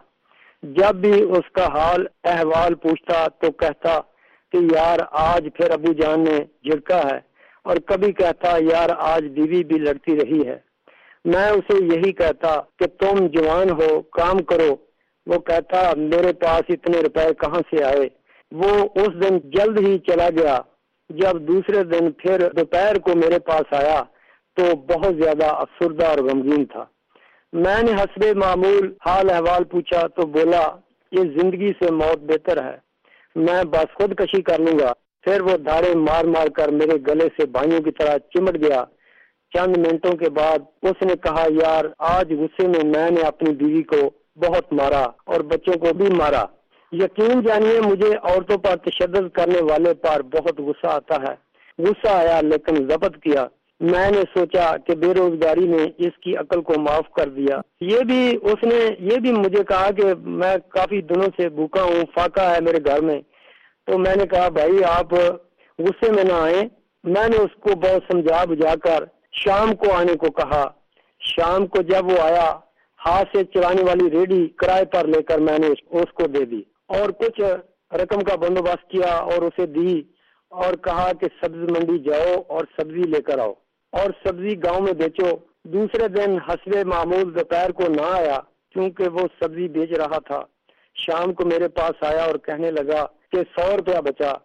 جب بھی اس کا حال احوال پوچھتا تو کہتا کہ یار آج پھر ابو جان نے جھڑکا ہے، اور کبھی کہتا یار آج بیوی بھی لڑتی رہی ہے. میں اسے یہی کہتا کہ تم جوان ہو، کام کرو. وہ کہتا میرے پاس اتنے روپے کہاں سے آئے. وہ اس دن جلد ہی چلا گیا. جب دوسرے دن پھر دوپہر کو میرے پاس آیا تو بہت زیادہ افسردہ اور غمگین تھا. میں نے حسب معمول حال احوال پوچھا تو بولا یہ زندگی سے موت بہتر ہے، میں بس خودکشی کر لوں گا. پھر وہ دھاڑے مار مار کر میرے گلے سے بھائیوں کی طرح چمٹ گیا. چند منٹوں کے بعد اس نے کہا یار آج غصے میں نے اپنی بیوی کو بہت مارا اور بچوں کو بھی مارا. یقین جانیے مجھے عورتوں پر تشدد کرنے والے پر بہت غصہ آتا ہے. غصہ آیا لیکن ضبط کیا. میں نے سوچا کہ بے روزگاری نے اس کی عقل کو معاف کر دیا. اس نے یہ بھی مجھے کہا کہ میں کافی دنوں سے بھوکا ہوں، فاقہ ہے میرے گھر میں. تو میں نے کہا بھائی آپ غصے میں نہ آئیں. میں نے اس کو بہت سمجھا بجھا کر شام کو آنے کو کہا. شام کو جب وہ آیا، ہاتھ سے چلانے والی ریڈی کرائے پر لے کر میں نے اس کو دے دی اور کچھ رقم کا بندوبست کیا اور اسے دی اور کہا کہ سبزی منڈی جاؤ اور سبزی لے کر آؤ اور سبزی گاؤں میں بیچو. دوسرے دن حسب معمول دوپہر کو نہ آیا کیونکہ وہ سبزی بیچ رہا تھا. شام کو میرے پاس آیا اور کہنے لگا کہ 100 روپیہ بچا.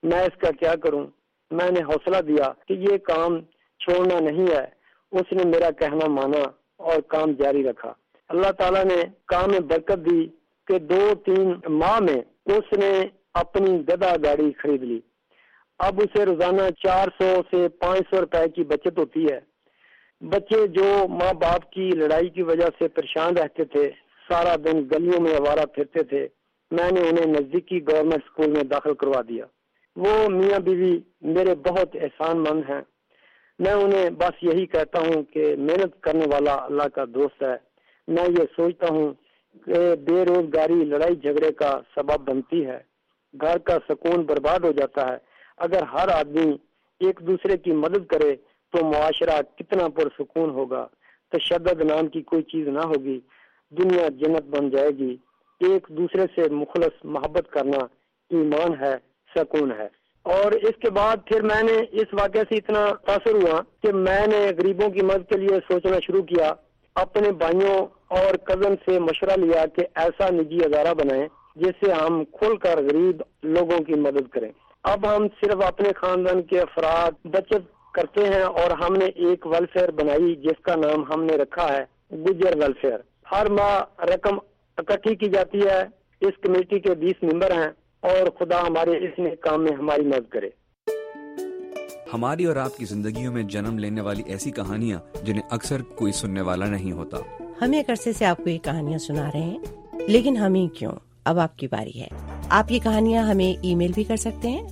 میں اس کا کیا کروں؟ میں نے حوصلہ دیا کہ یہ کام چھوڑنا نہیں ہے. اس نے میرا کہنا مانا اور کام جاری رکھا. اللہ تعالیٰ نے کام میں برکت دی کہ 2-3 ماہ میں اس نے اپنی گدھا گاڑی خرید لی. اب اسے روزانہ 400 سے 500 روپے کی بچت ہوتی ہے. بچے جو ماں باپ کی لڑائی کی وجہ سے پریشان رہتے تھے، سارا دن گلیوں میں آوارہ پھرتے تھے، میں نے انہیں نزدیکی گورنمنٹ اسکول میں داخل کروا دیا. وہ میاں بیوی میرے بہت احسان مند ہیں. میں انہیں بس یہی کہتا ہوں کہ محنت کرنے والا اللہ کا دوست ہے. میں یہ سوچتا ہوں کہ بے روزگاری لڑائی جھگڑے کا سبب بنتی ہے، گھر کا سکون برباد ہو جاتا ہے. اگر ہر آدمی ایک دوسرے کی مدد کرے تو معاشرہ کتنا پرسکون ہوگا. تشدد نام کی کوئی چیز نہ ہوگی، دنیا جنت بن جائے گی. ایک دوسرے سے مخلص محبت کرنا ایمان ہے، سکون ہے. اور اس کے بعد پھر میں نے اس واقعے سے اتنا تاثر ہوا کہ میں نے غریبوں کی مدد کے لیے سوچنا شروع کیا. اپنے بھائیوں اور کزن سے مشورہ لیا کہ ایسا نجی ادارہ بنائیں جس سے ہم کھل کر غریب لوگوں کی مدد کریں. اب ہم صرف اپنے خاندان کے افراد بچت کرتے ہیں اور ہم نے ایک ویلفیئر بنائی جس کا نام ہم نے رکھا ہے گجر ویلفیئر. ہر ماہ رقم اکٹھی کی جاتی ہے. اس کمیٹی کے 20 ممبر ہیں اور خدا ہمارے اس نیک کام میں ہماری مدد کرے. ہماری اور آپ کی زندگیوں میں جنم لینے والی ایسی کہانیاں جنہیں اکثر کوئی سننے والا نہیں ہوتا. ہم ایک عرصے سے آپ کو یہ کہانیاں سنا رہے ہیں، لیکن ہم ہی کیوں، اب آپ کی باری ہے. آپ یہ کہانیاں ہمیں ای میل بھی کر سکتے ہیں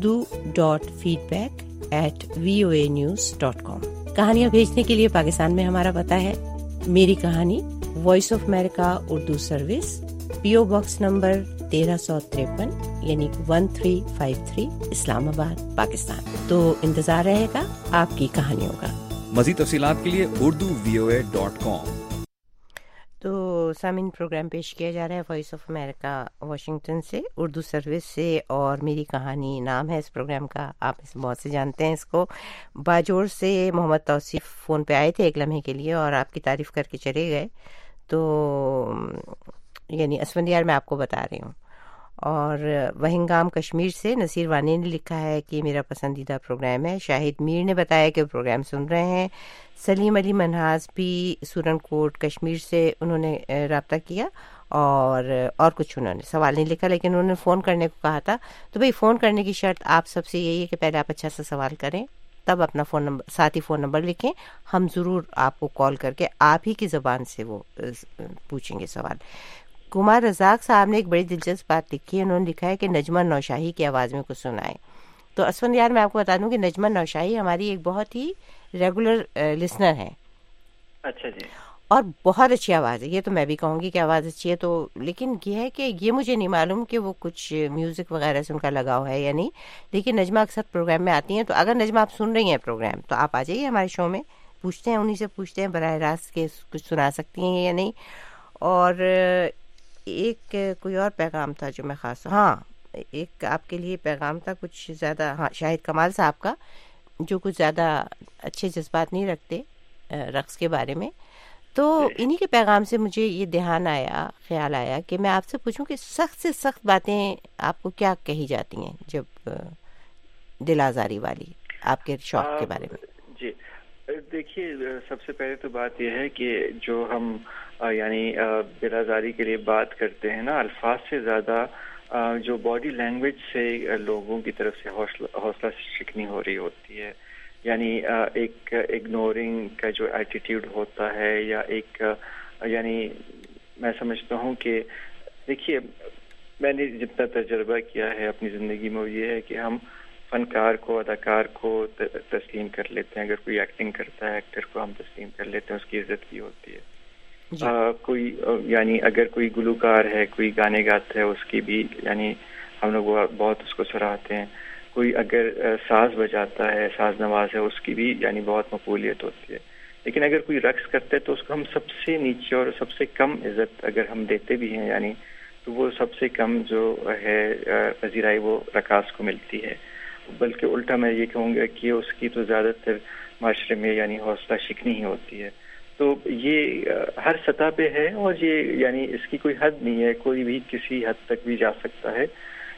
urdu.feedback@voanews.com. کہانیاں بھیجنے کے لیے پاکستان میں ہمارا پتہ ہے میری کہانی، Voice of America Urdu service, PO box number 1353 یعنی 1353 اسلام آباد پاکستان. تو انتظار رہے گا آپ کی کہانیوں کا. مزید تفصیلات کے لیے urduvoa.com. تو سامعین، پروگرام پیش کیا جا رہا ہے وائس آف امریکہ واشنگٹن سے، اردو سروس سے، اور میری کہانی نام ہے اس پروگرام کا. آپ اس بہت سے جانتے ہیں اس کو. باجوڑ سے محمد توصیف فون پہ آئے تھے ایک لمحے کے لیے اور آپ کی تعریف کر کے چلے گئے. تو یعنی اسفندیار میں آپ کو بتا رہی ہوں. اور وہنگام کشمیر سے نصیر وانی نے لکھا ہے کہ میرا پسندیدہ پروگرام ہے. شاہد میر نے بتایا کہ پروگرام سن رہے ہیں. سلیم علی منہاز بھی سورن کوٹ کشمیر سے انہوں نے رابطہ کیا اور کچھ انہوں نے سوال نہیں لکھا، لیکن انہوں نے فون کرنے کو کہا تھا. تو بھئی فون کرنے کی شرط آپ سب سے یہی ہے کہ پہلے آپ اچھا سا سوال کریں، تب اپنا فون نمبر ساتھ ہی فون نمبر لکھیں. ہم ضرور آپ کو کال کر کے آپ ہی کی زبان سے وہ پوچھیں گے سوال. کمار رزاق صاحب نے ایک بڑی دلچسپ بات لکھی ہے. انہوں نے لکھا ہے کہ نجمہ نوشاہی کی آواز میں کچھ سنائیں. تو اسفندیار میں آپ کو بتا دوں کہ نجمہ نوشاہی ہماری ایک بہت ہی ریگولر لسنر ہیں. اچھا جی. اور بہت اچھی آواز ہے. یہ تو میں بھی کہوں گی کہ آواز اچھی ہے. تو لیکن یہ ہے کہ یہ مجھے نہیں معلوم کہ وہ کچھ میوزک وغیرہ سے ان کا لگاؤ ہے یا نہیں. لیکن نجمہ اکثر پروگرام میں آتی ہیں. تو اگر نجمہ آپ سن رہی ہیں پروگرام تو آپ آ جائیے ہمارے شو میں. پوچھتے ہیں انہیں سے پوچھتے ہیں براہ راست کہ کچھ سنا سکتی ہیں یا نہیں. اور ایک کوئی اور پیغام تھا جو میں خاص ایک آپ کے لیے پیغام تھا کچھ زیادہ شاہد کمال صاحب کا، جو کچھ زیادہ اچھے جذبات نہیں رکھتے رقص کے بارے میں. تو انہی کے پیغام سے مجھے یہ خیال آیا کہ میں آپ سے پوچھوں کہ سخت سے سخت باتیں آپ کو کیا کہی جاتی ہیں جب دل آزاری والی آپ کے شوق کے بارے میں؟ جی دیکھیے، سب سے پہلے تو بات یہ ہے کہ جو ہم یعنی دل آزاری کے لیے بات کرتے ہیں نا، الفاظ سے زیادہ جو باڈی لینگویج سے لوگوں کی طرف سے حوصلہ شکنی ہو رہی ہوتی ہے. یعنی ایک اگنورنگ کا جو ایٹیٹیوڈ ہوتا ہے، یا ایک یعنی میں سمجھتا ہوں کہ دیکھیے، میں نے جتنا تجربہ کیا ہے اپنی زندگی میں وہ یہ ہے کہ ہم فنکار کو، اداکار کو تسلیم کر لیتے ہیں. اگر کوئی ایکٹنگ کرتا ہے ایکٹر کو ہم تسلیم کر لیتے ہیں، اس کی عزت کی ہوتی ہے. کوئی یعنی اگر کوئی گلوکار ہے، کوئی گانے گاتا ہے، اس کی بھی یعنی ہم لوگ بہت اس کو سراہتے ہیں. کوئی اگر ساز بجاتا ہے، ساز نواز ہے، اس کی بھی یعنی بہت مقبولیت ہوتی ہے. لیکن اگر کوئی رقص کرتا ہے تو اس کو ہم سب سے نیچے اور سب سے کم عزت اگر ہم دیتے بھی ہیں یعنی، تو وہ سب سے کم جو ہے پذیرائی وہ رقاص کو ملتی ہے. بلکہ الٹا میں یہ کہوں گا کہ اس کی تو زیادہ تر معاشرے میں یعنی حوصلہ شکنی ہی ہوتی ہے. تو یہ ہر سطح پہ ہے، اور یہ یعنی اس کی کوئی حد نہیں ہے، کوئی بھی کسی حد تک بھی جا سکتا ہے.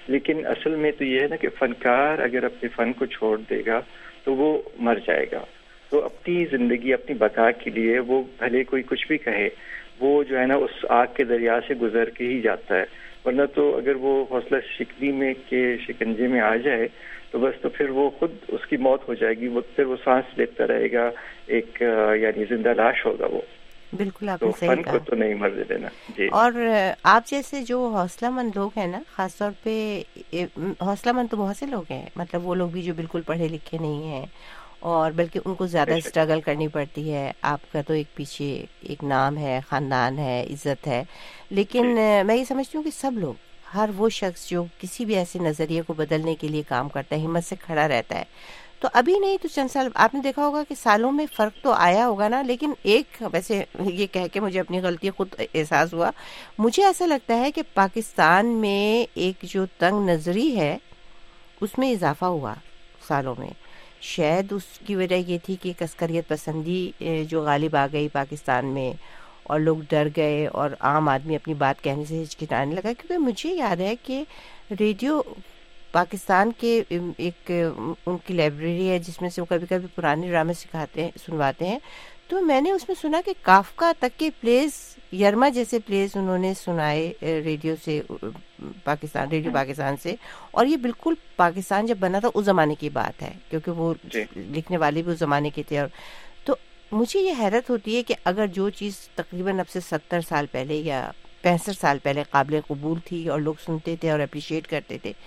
لیکن اصل میں تو یہ ہے نا کہ فنکار اگر اپنے فن کو چھوڑ دے گا تو وہ مر جائے گا. تو اپنی زندگی اپنی بقا کے لیے وہ بھلے کوئی کچھ بھی کہے وہ جو ہے نا اس آگ کے دریا سے گزر کے ہی جاتا ہے, ورنہ تو اگر وہ حوصلہ شکنی میں کے شکنجے میں آ جائے تو بس تو پھر وہ خود اس کی موت ہو جائے گی, وہ پھر وہ سانس لیتا رہے گا, ایک یعنی زندہ لاش ہوگا وہ. بالکل آپ نے صحیح کہا. تو نہیں مر دینا. جی. اور آپ جیسے جو حوصلہ مند لوگ ہیں نا, خاص طور پہ حوصلہ مند تو بہت سے لوگ ہیں, مطلب وہ لوگ بھی جو بالکل پڑھے لکھے نہیں ہیں اور بلکہ ان کو زیادہ اسٹرگل کرنی پڑتی ہے. آپ کا تو ایک پیچھے ایک نام ہے, خاندان ہے, عزت ہے, لیکن میں یہ سمجھتی ہوں کہ سب لوگ, ہر وہ شخص جو کسی بھی ایسے نظریے کو بدلنے کے لیے کام کرتا ہے, ہمت سے کھڑا رہتا ہے, تو ابھی نہیں تو چند سال آپ نے دیکھا ہوگا کہ سالوں میں فرق تو آیا ہوگا نا. لیکن ایک ویسے یہ کہہ کے مجھے اپنی غلطی خود احساس ہوا, مجھے ایسا لگتا ہے کہ پاکستان میں ایک جو تنگ نظری ہے اس میں اضافہ ہوا سالوں میں. شاید اس کی وجہ یہ تھی کہ عسکریت پسندی جو غالب آ گئی پاکستان میں اور لوگ ڈر گئے اور عام آدمی اپنی بات کہنے سے ہچکچانے لگا. کیونکہ مجھے یاد ہے کہ ریڈیو پاکستان کے ایک ان کی لائبریری ہے جس میں سے وہ کبھی کبھی پرانے ڈرامے سنواتے ہیں, تو میں نے اس میں سنا کہ کافکا تک کے پلیز, یرما جیسے پلیز انہوں نے سنائے ریڈیو سے, پاکستان ریڈیو پاکستان سے. اور یہ بالکل پاکستان جب بنا تھا اس زمانے کی بات ہے, کیونکہ وہ لکھنے والے بھی اس زمانے کے تھے. اور تو مجھے یہ حیرت ہوتی ہے کہ اگر جو چیز تقریباً اب سے 70 سال پہلے یا 65 سال پہلے قابل قبول تھی اور لوگ سنتے تھے اور اپریشیٹ کرتے تھے,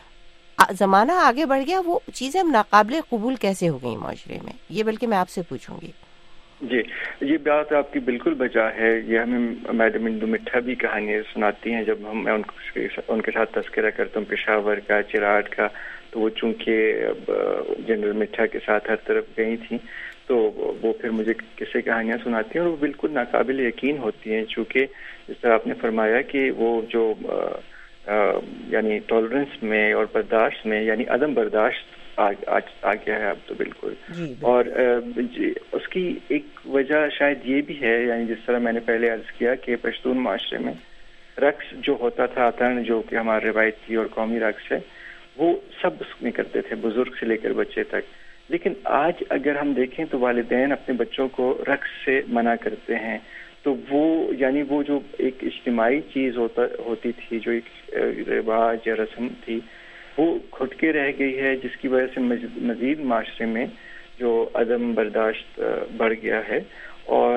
زمانہ آگے بڑھ گیا, وہ چیزیں اب ناقابل قبول کیسے ہو گئی معاشرے میں, یہ بلکہ میں آپ سے پوچھوں گی. جی, یہ بات آپ کی بالکل بجا ہے. یہ ہمیں میڈم اندو مٹھا بھی کہانیاں سناتی ہیں. جب میں ان کے ساتھ تذکرہ کرتا ہوں پشاور کا, چراٹ کا, تو وہ چونکہ جنرل مٹھا کے ساتھ ہر طرف گئی تھیں تو وہ پھر مجھے قصے کہانیاں سناتی ہیں اور وہ بالکل ناقابل یقین ہوتی ہیں. چونکہ جس طرح آپ نے فرمایا کہ وہ جو یعنی ٹالرنس میں اور برداشت میں یعنی عدم برداشت آ گیا ہے اب تو بالکل. اور اس کی ایک وجہ شاید یہ بھی ہے, یعنی جس طرح میں نے پہلے عرض کیا کہ پشتون معاشرے میں رقص جو ہوتا تھا, اتن جو کہ ہمارا روایتی اور قومی رقص ہے, وہ سب اس میں کرتے تھے, بزرگ سے لے کر بچے تک. لیکن آج اگر ہم دیکھیں تو والدین اپنے بچوں کو رقص سے منع کرتے ہیں. تو وہ یعنی وہ جو ایک اجتماعی چیز ہوتی تھی, جو ایک رواج یا رسم تھی, وہ کھٹ کے رہ گئی ہے, جس کی وجہ سے مزید معاشرے میں جو عدم برداشت بڑھ گیا ہے اور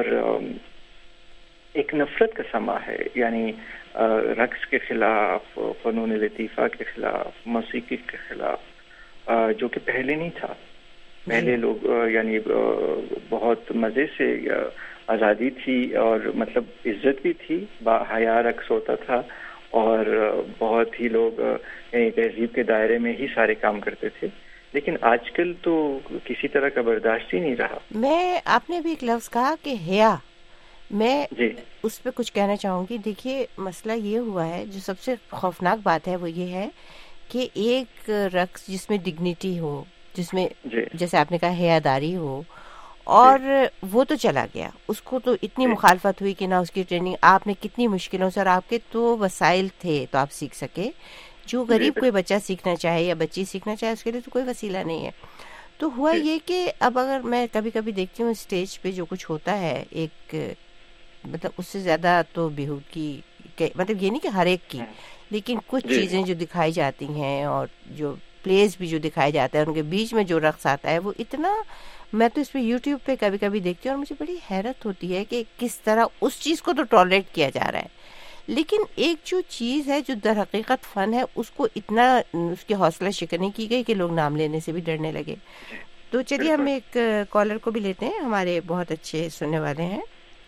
ایک نفرت کا سما ہے. یعنی رقص کے خلاف, فنون لطیفہ کے خلاف, موسیقی کے خلاف, جو کہ پہلے نہیں تھا. پہلے لوگ یعنی بہت مزے سے آزادی تھی اور مطلب عزت بھی تھی, باحیا رقص ہوتا تھا اور بہت ہی لوگ یعنی تہذیب کے دائرے میں ہی سارے کام کرتے تھے. لیکن آج کل تو کسی طرح کا برداشت ہی نہیں رہا. میں آپ نے بھی ایک لفظ کہا کہ حیا, میں اس پہ کچھ کہنا چاہوں گی. دیکھیے مسئلہ یہ ہوا ہے, جو سب سے خوفناک بات ہے وہ یہ ہے کہ ایک رقص جس میں ڈگنیٹی ہو, جس میں جیسے آپ نے کہا حیاداری ہو, اور وہ تو چلا گیا. اس کو تو اتنی مخالفت ہوئی کہ نہ اس کی ٹریننگ, آپ نے کتنی مشکلوں سے, اور آپ کے تو وسائل تھے تو آپ سیکھ سکے. جو غریب کوئی بچہ سیکھنا چاہے یا بچی سیکھنا چاہے اس کے لیے تو کوئی وسیلہ نہیں ہے. تو ہوا یہ کہ اب اگر میں کبھی کبھی دیکھتی ہوں اسٹیج پہ جو کچھ ہوتا ہے, ایک مطلب اس سے زیادہ تو بیہودگی, مطلب یہ نہیں کہ ہر ایک کی, لیکن کچھ چیزیں جو دکھائی جاتی ہیں اور جو پلیز بھی جو دکھائے جاتا ہے, ان کے بیچ میں جو رقص آتا ہے وہ اتنا, میں تو اس پہ یوٹیوب پہ کبھی کبھی دیکھتی ہوں اور مجھے بڑی حیرت ہوتی ہے کہ کس طرح اس چیز کو تو ٹالریٹ کیا جا رہا ہے, لیکن ایک جو چیز ہے جو در حقیقت فن ہے اس کو اتنا اس کی حوصلہ شکنی کی گئی کہ لوگ نام لینے سے بھی ڈرنے لگے. تو چلیے ہم ایک کالر کو بھی لیتے ہیں, ہمارے بہت اچھے سننے والے ہیں,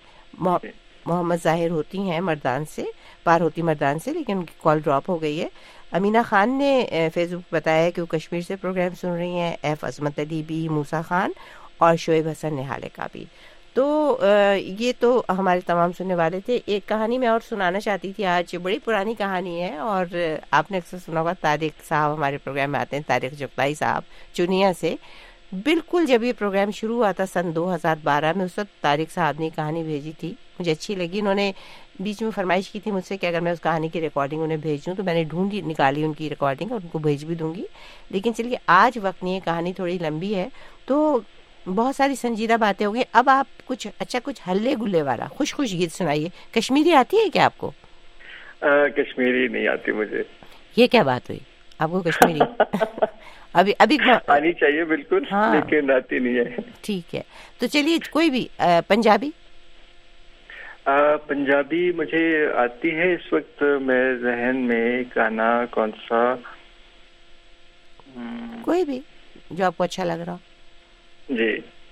محمد ظاہر ہوتی ہیں مردان سے, پار ہوتی مردان سے, لیکن ان کی کال ڈراپ ہو گئی ہے. امینہ خان نے فیس بک بتایا کہ وہ کشمیر سے پروگرام سن رہی ہیں, ایف عظمت علی بھی, موسیٰ خان اور شعیب حسن نہالے کا بھی. تو یہ تو ہمارے تمام سننے والے تھے. ایک کہانی میں اور سنانا چاہتی تھی آج, بڑی پرانی کہانی ہے اور آپ نے اکثر سنا ہوگا, طارق صاحب ہمارے پروگرام میں آتے ہیں, طارق جگتائی صاحب چنیا سے. بالکل جب یہ پروگرام شروع ہوا تھا سن 2012 میں، اس وقت طارق صاحب نے کہانی بھیجی تھی، مجھے اچھی لگی. انہوں نے بیچ میں فرمائش کی تھی مجھ سے کہ اگر میں اس کہانی کی ریکارڈنگ انہیں بھیج دوں، تو میں نے ڈھونڈی نکالی ان کی ریکارڈنگ اور ان کو بھیج بھی دوں گی. لیکن چلیے آج وقت نہیں ہے، کہانی تھوڑی لمبی ہے تو بہت ساری سنجیدہ باتیں ہو گئی. اب آپ کچھ ہلے گلے والا خوش گیت سنائیے. کشمیری آتی ہے کیا آپ کو؟ کشمیری نہیں آتی مجھے. یہ کیا بات ہوئی آپ کو کشمیری؟ ابھی آنی چاہیے بالکل، لیکن آتی نہیں ہے. ٹھیک ہے تو چلیے کوئی بھی. پنجابی پنجابی مجھے آتی ہے. اس وقت میرے ذہن میں گانا کون سا؟ کوئی بھی جو آپ کو اچھا لگ رہا. جی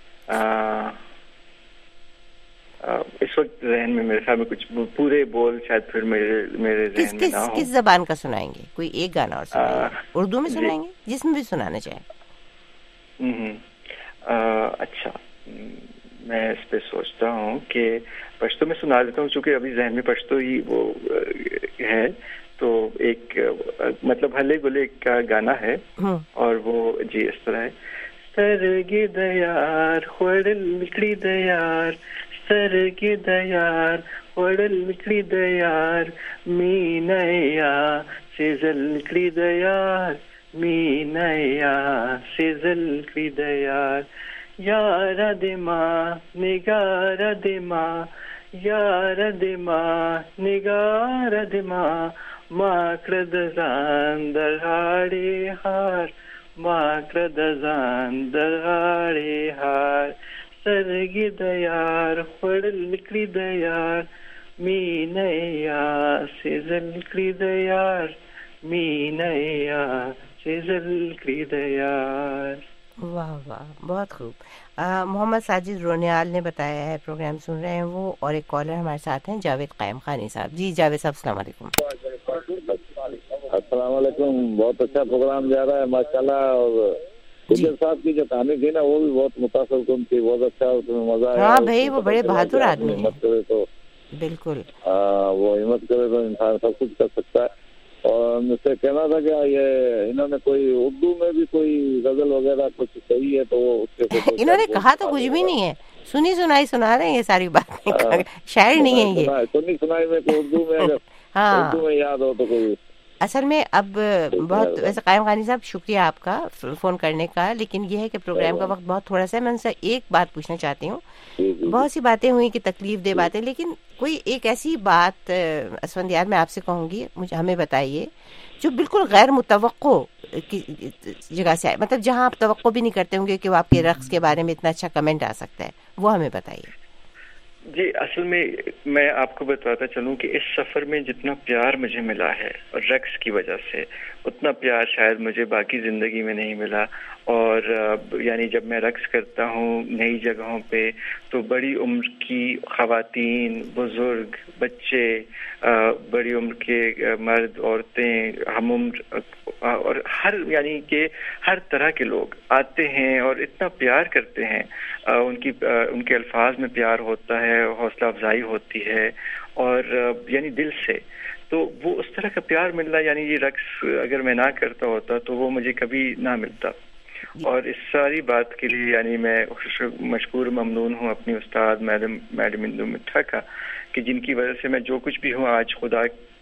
اس وقت ذہن میں میرے خیال میں کچھ پورے بول شاید پھر میرے ذہن میں نہ ہو. کس زبان کا سنائیں گے؟ کوئی ایک گانا اور سنائیں گے. اردو میں سنائیں گے، جس میں بھی سنانا چاہیں. اچھا میں اس پہ سوچتا ہوں کہ پشتو میں سنا دیتا ہوں، چونکہ ابھی ذہن میں پشتو ہی وہ ہے. تو ایک مطلب ہلے گلے کا گانا ہے اور وہ جی اس طرح ہے. سرگی دیار خوڑل مکڑی دیار، سرگی دیار خوڑل مکڑی دیار، مینیا سیزل مکڑی دیار، مینیا سیزل مکڑی دیار، یارا دما نگارا دما، یارا دما نگارا دما، ماکڑ دزان درہاڑے ہار، ماکڑ دزان درہاڑے ہار، سرگی دیار خوڑل نکڑی دیار، مینیا سیزل نکڑی دیار، مینیا سیزل نکڑی دیار. واہ واہ بہت خوب. محمد ساجد رونیال نے بتایا ہے پروگرام سن رہے ہیں وہ، اور ایک کالر ہمارے ساتھ ہیں جاوید قائم خانی صاحب. جی جاوید صاحب السلام علیکم. السلام علیکم. بہت اچھا پروگرام جا رہا ہے ماشاءاللہ. اور گجر صاحب کی جو کہانی تھی نا وہ بھی بہت متاثر کن تھی، بہت اچھا اس میں مزہ آیا. ہاں بھائی وہ بڑے بہادر آدمی ہیں. ہمت کرے تو بالکل وہ ہمت کرے تو انسان سب کچھ کر سکتا ہے. اور مجھ سے کہنا تھا کہ یہ انہوں نے کوئی اردو میں بھی کوئی غزل وغیرہ کچھ صحیح ہے تو وہ اس کے انہوں نے کہا تو کچھ بھی نہیں ہے، سنی سنائی سنا رہے ہیں یہ ساری باتیں. شاعر نہیں ہے یہ. سنی سنائی میں اردو میں اگر اردو میں یاد ہو تو کوئی. اصل میں اب بہت ویسے قائم خانی صاحب شکریہ آپ کا فون کرنے کا، لیکن یہ ہے کہ پروگرام کا وقت بہت تھوڑا سا ہے. میں ان سے ایک بات پوچھنا چاہتی ہوں. بہت سی باتیں ہوئی کہ تکلیف دہ باتیں، لیکن کوئی ایک ایسی بات اسفندیار میں آپ سے کہوں گی، مجھے ہمیں بتائیے جو بالکل غیر متوقع کی جگہ سے آئے، مطلب جہاں آپ توقع بھی نہیں کرتے ہوں گے کہ وہ آپ کے رقص کے بارے میں اتنا اچھا کمنٹ آ سکتا ہے، وہ ہمیں بتائیے. جی اصل میں آپ کو بتاتا چلوں کہ اس سفر میں جتنا پیار مجھے ملا ہے اور رقص کی وجہ سے، اتنا پیار شاید مجھے باقی زندگی میں نہیں ملا. اور یعنی جب میں رقص کرتا ہوں نئی جگہوں پہ تو بڑی عمر کی خواتین، بزرگ، بچے، بڑی عمر کے مرد، عورتیں، ہم عمر، اور یعنی کہ ہر طرح کے لوگ آتے ہیں اور اتنا پیار کرتے ہیں. ان کے الفاظ میں پیار ہوتا ہے، حوصلہ افزائی ہوتی ہے، اور یعنی دل سے. تو وہ اس طرح کا پیار ملنا، یعنی یہ رقص اگر میں نہ کرتا ہوتا تو وہ مجھے کبھی نہ ملتا. اور اس ساری بات کے لیے یعنی میں مشکور ممنون ہوں اپنی استاد میڈم اندو مٹھا کا، کہ جن کی وجہ سے میں جو کچھ بھی ہوں آج خدا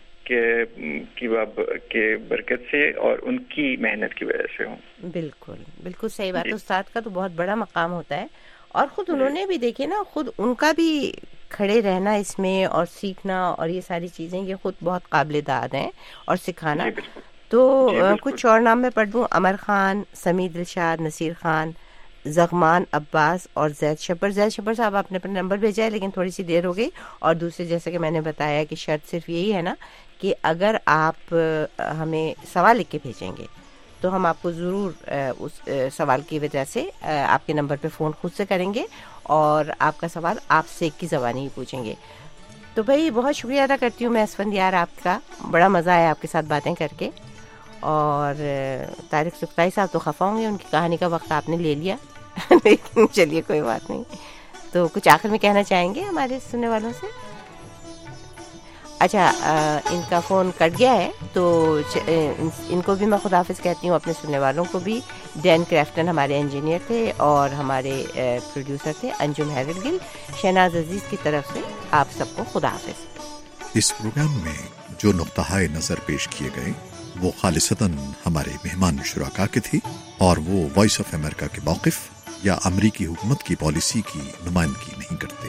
کے برکت سے اور ان کی محنت کی وجہ سے ہوں. بالکل بالکل صحیح بات. استاد کا تو بہت بڑا مقام ہوتا ہے، اور خود انہوں نے بھی دیکھے نا، خود ان کا بھی کھڑے رہنا اس میں اور سیکھنا اور یہ ساری چیزیں یہ خود بہت قابل داد ہیں، اور سکھانا. تو کچھ اور نام میں پڑھ دوں: عمر خان، سمیع دلشاد، نصیر خان، زغمان عباس اور زید شبر. زید شبر صاحب آپ نے اپنا نمبر بھیجا ہے لیکن تھوڑی سی دیر ہو گئی. اور دوسرے جیسے کہ میں نے بتایا کہ شرط صرف یہی ہے نا کہ اگر آپ ہمیں سوال لکھ کے بھیجیں گے تو ہم آپ کو ضرور اس سوال کی وجہ سے آپ کے نمبر پہ فون خود سے کریں گے اور آپ کا سوال آپ سے ایک کی زبانی ہی پوچھیں گے. تو بھائی بہت شکریہ ادا کرتی ہوں میں اسفندیار آپ کا، بڑا مزہ آیا آپ کے ساتھ باتیں کر کے. اور طارق سکھتائی صاحب تو خفا ہوں گے، ان کی کہانی کا وقت آپ نے لے لیا لیکن چلیے کوئی بات نہیں. تو کچھ آخر میں کہنا چاہیں گے ہمارے سننے والوں سے؟ اچھا ان کا فون کٹ گیا ہے تو ان کو بھی میں خداحافظ کہتی ہوں، اپنے سننے والوں کو بھی۔ ڈین کریفٹن ہمارے انجینئر تھے اور ہمارے پروڈیوسر تھے انجم حیدر گل۔ شہناز عزیز کی طرف سے آپ سب کو خداحافظ۔ اس پروگرام میں جو نقطۂ نظر پیش کیے گئے وہ خالصتاً ہمارے مہمان شرکا کے تھے اور وہ وائس آف امریکہ کے موقف یا امریکی حکومت کی پالیسی کی نمائندگی نہیں کرتے۔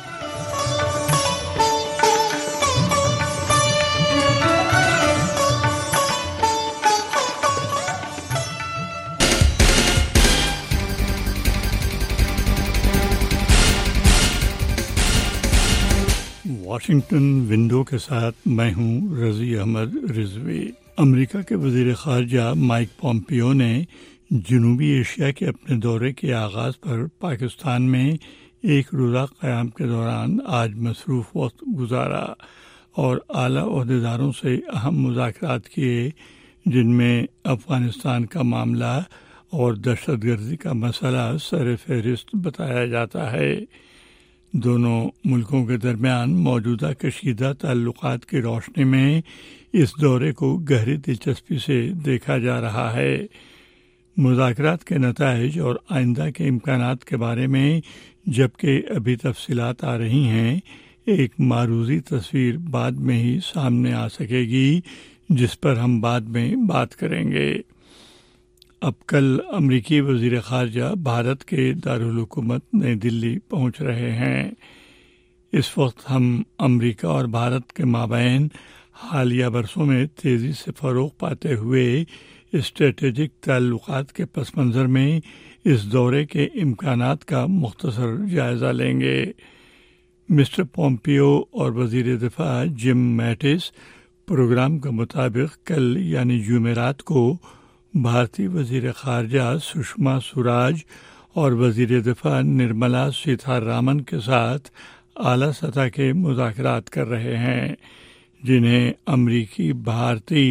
واشنگٹن ونڈو کے ساتھ میں ہوں رضی احمد رضوی۔ امریکہ کے وزیر خارجہ مائک پومپیو نے جنوبی ایشیا کے اپنے دورے کے آغاز پر پاکستان میں ایک روزہ قیام کے دوران آج مصروف وقت گزارا اور اعلیٰ عہدیداروں سے اہم مذاکرات کیے، جن میں افغانستان کا معاملہ اور دہشت گردی کا مسئلہ سر فہرست بتایا جاتا ہے۔ دونوں ملکوں کے درمیان موجودہ کشیدہ تعلقات کی روشنی میں اس دورے کو گہری دلچسپی سے دیکھا جا رہا ہے۔ مذاکرات کے نتائج اور آئندہ کے امکانات کے بارے میں جبکہ ابھی تفصیلات آ رہی ہیں، ایک معروضی تصویر بعد میں ہی سامنے آ سکے گی جس پر ہم بعد میں بات کریں گے۔ اب کل امریکی وزیر خارجہ بھارت کے دارالحکومت نئی دلی پہنچ رہے ہیں۔ اس وقت ہم امریکہ اور بھارت کے مابین حالیہ برسوں میں تیزی سے فروغ پاتے ہوئے اسٹریٹجک تعلقات کے پس منظر میں اس دورے کے امکانات کا مختصر جائزہ لیں گے۔ مسٹر پومپیو اور وزیر دفاع جم میٹس پروگرام کے مطابق کل یعنی جمعرات کو بھارتی وزیر خارجہ سشما سوراج اور وزیر دفاع نرملا سیتھارامن کے ساتھ اعلیٰ سطح کے مذاکرات کر رہے ہیں، جنہیں امریکی بھارتی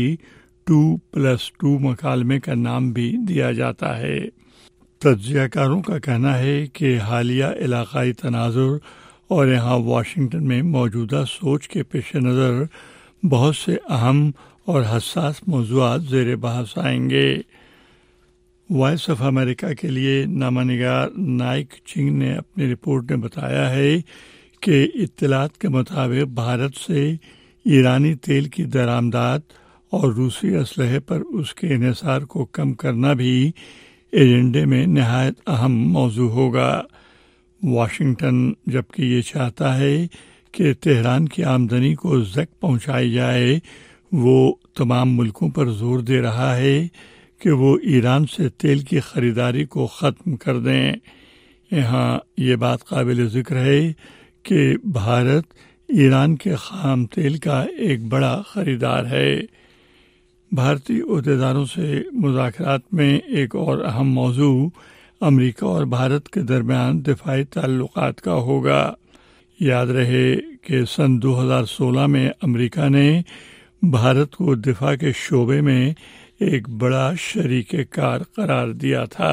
2+2 مکالمے کا نام بھی دیا جاتا ہے۔ تجزیہ کاروں کا کہنا ہے کہ حالیہ علاقائی تناظر اور یہاں واشنگٹن میں موجودہ سوچ کے پیش نظر بہت سے اہم اور حساس موضوعات زیر بحث آئیں گے۔ وائس آف امریکہ کے لیے نامہ نگار نائک چنگ نے اپنی رپورٹ میں بتایا ہے کہ اطلاعات کے مطابق بھارت سے ایرانی تیل کی درآمدات اور روسی اسلحے پر اس کے انحصار کو کم کرنا بھی ایجنڈے میں نہایت اہم موضوع ہوگا۔ واشنگٹن جبکہ یہ چاہتا ہے کہ تہران کی آمدنی کو زک پہنچائی جائے، وہ تمام ملکوں پر زور دے رہا ہے کہ وہ ایران سے تیل کی خریداری کو ختم کر دیں۔ یہاں یہ بات قابل ذکر ہے کہ بھارت ایران کے خام تیل کا ایک بڑا خریدار ہے۔ بھارتی عہدیداروں سے مذاکرات میں ایک اور اہم موضوع امریکہ اور بھارت کے درمیان دفاعی تعلقات کا ہوگا۔ یاد رہے کہ سن 2016 میں امریکہ نے بھارت کو دفاع کے شعبے میں ایک بڑا شریک کار قرار دیا تھا۔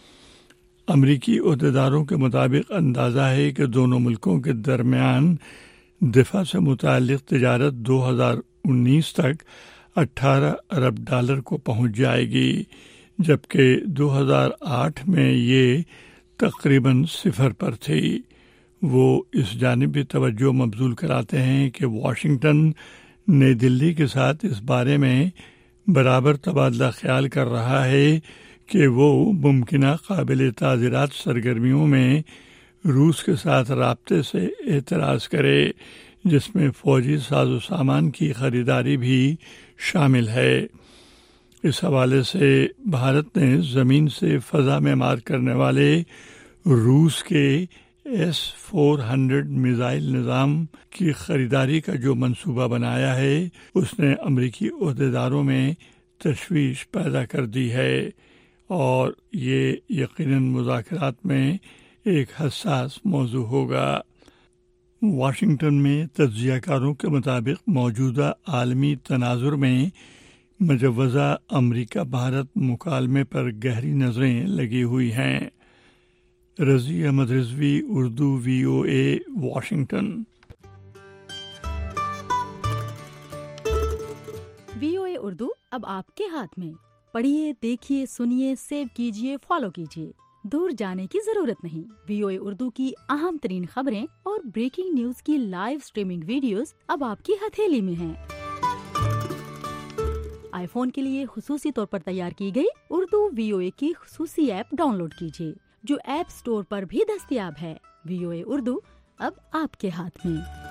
امریکی عہدیداروں کے مطابق اندازہ ہے کہ دونوں ملکوں کے درمیان دفاع سے متعلق تجارت 2019 تک $18 ارب کو پہنچ جائے گی، جبکہ 2008 میں یہ تقریباً 0 پر تھی۔ وہ اس جانب بھی توجہ مبذول کراتے ہیں کہ واشنگٹن نئی دلی کے ساتھ اس بارے میں برابر تبادلہ خیال کر رہا ہے کہ وہ ممکنہ قابل تعزیرات سرگرمیوں میں روس کے ساتھ رابطے سے اعتراض کرے، جس میں فوجی ساز و سامان کی خریداری بھی شامل ہے۔ اس حوالے سے بھارت نے زمین سے فضا میں مار کرنے والے روس کے S-400 میزائل نظام کی خریداری کا جو منصوبہ بنایا ہے، اس نے امریکی عہدیداروں میں تشویش پیدا کر دی ہے اور یہ یقیناً مذاکرات میں ایک حساس موضوع ہوگا۔ واشنگٹن میں تجزیہ کاروں کے مطابق موجودہ عالمی تناظر میں مجوزہ امریکہ بھارت مکالمے پر گہری نظریں لگی ہوئی ہیں۔ Razi Ahmed Rizvi, Urdu VOA، Washington. उर्दू अब आपके हाथ में। पढ़िए, देखिए, सुनिए, सेव कीजिए, फॉलो कीजिए। दूर जाने की जरूरत नहीं। VOA उर्दू की अहम तरीन खबरें और ब्रेकिंग न्यूज की लाइव स्ट्रीमिंग वीडियोस अब आपकी हथेली में हैं। आईफोन के लिए खुसूसी तौर पर तैयार की गई उर्दू VOA की खुसूसी ऐप डाउनलोड कीजिए, जो ऐप स्टोर पर भी दस्तयाब है। VOA उर्दू अब आपके हाथ में।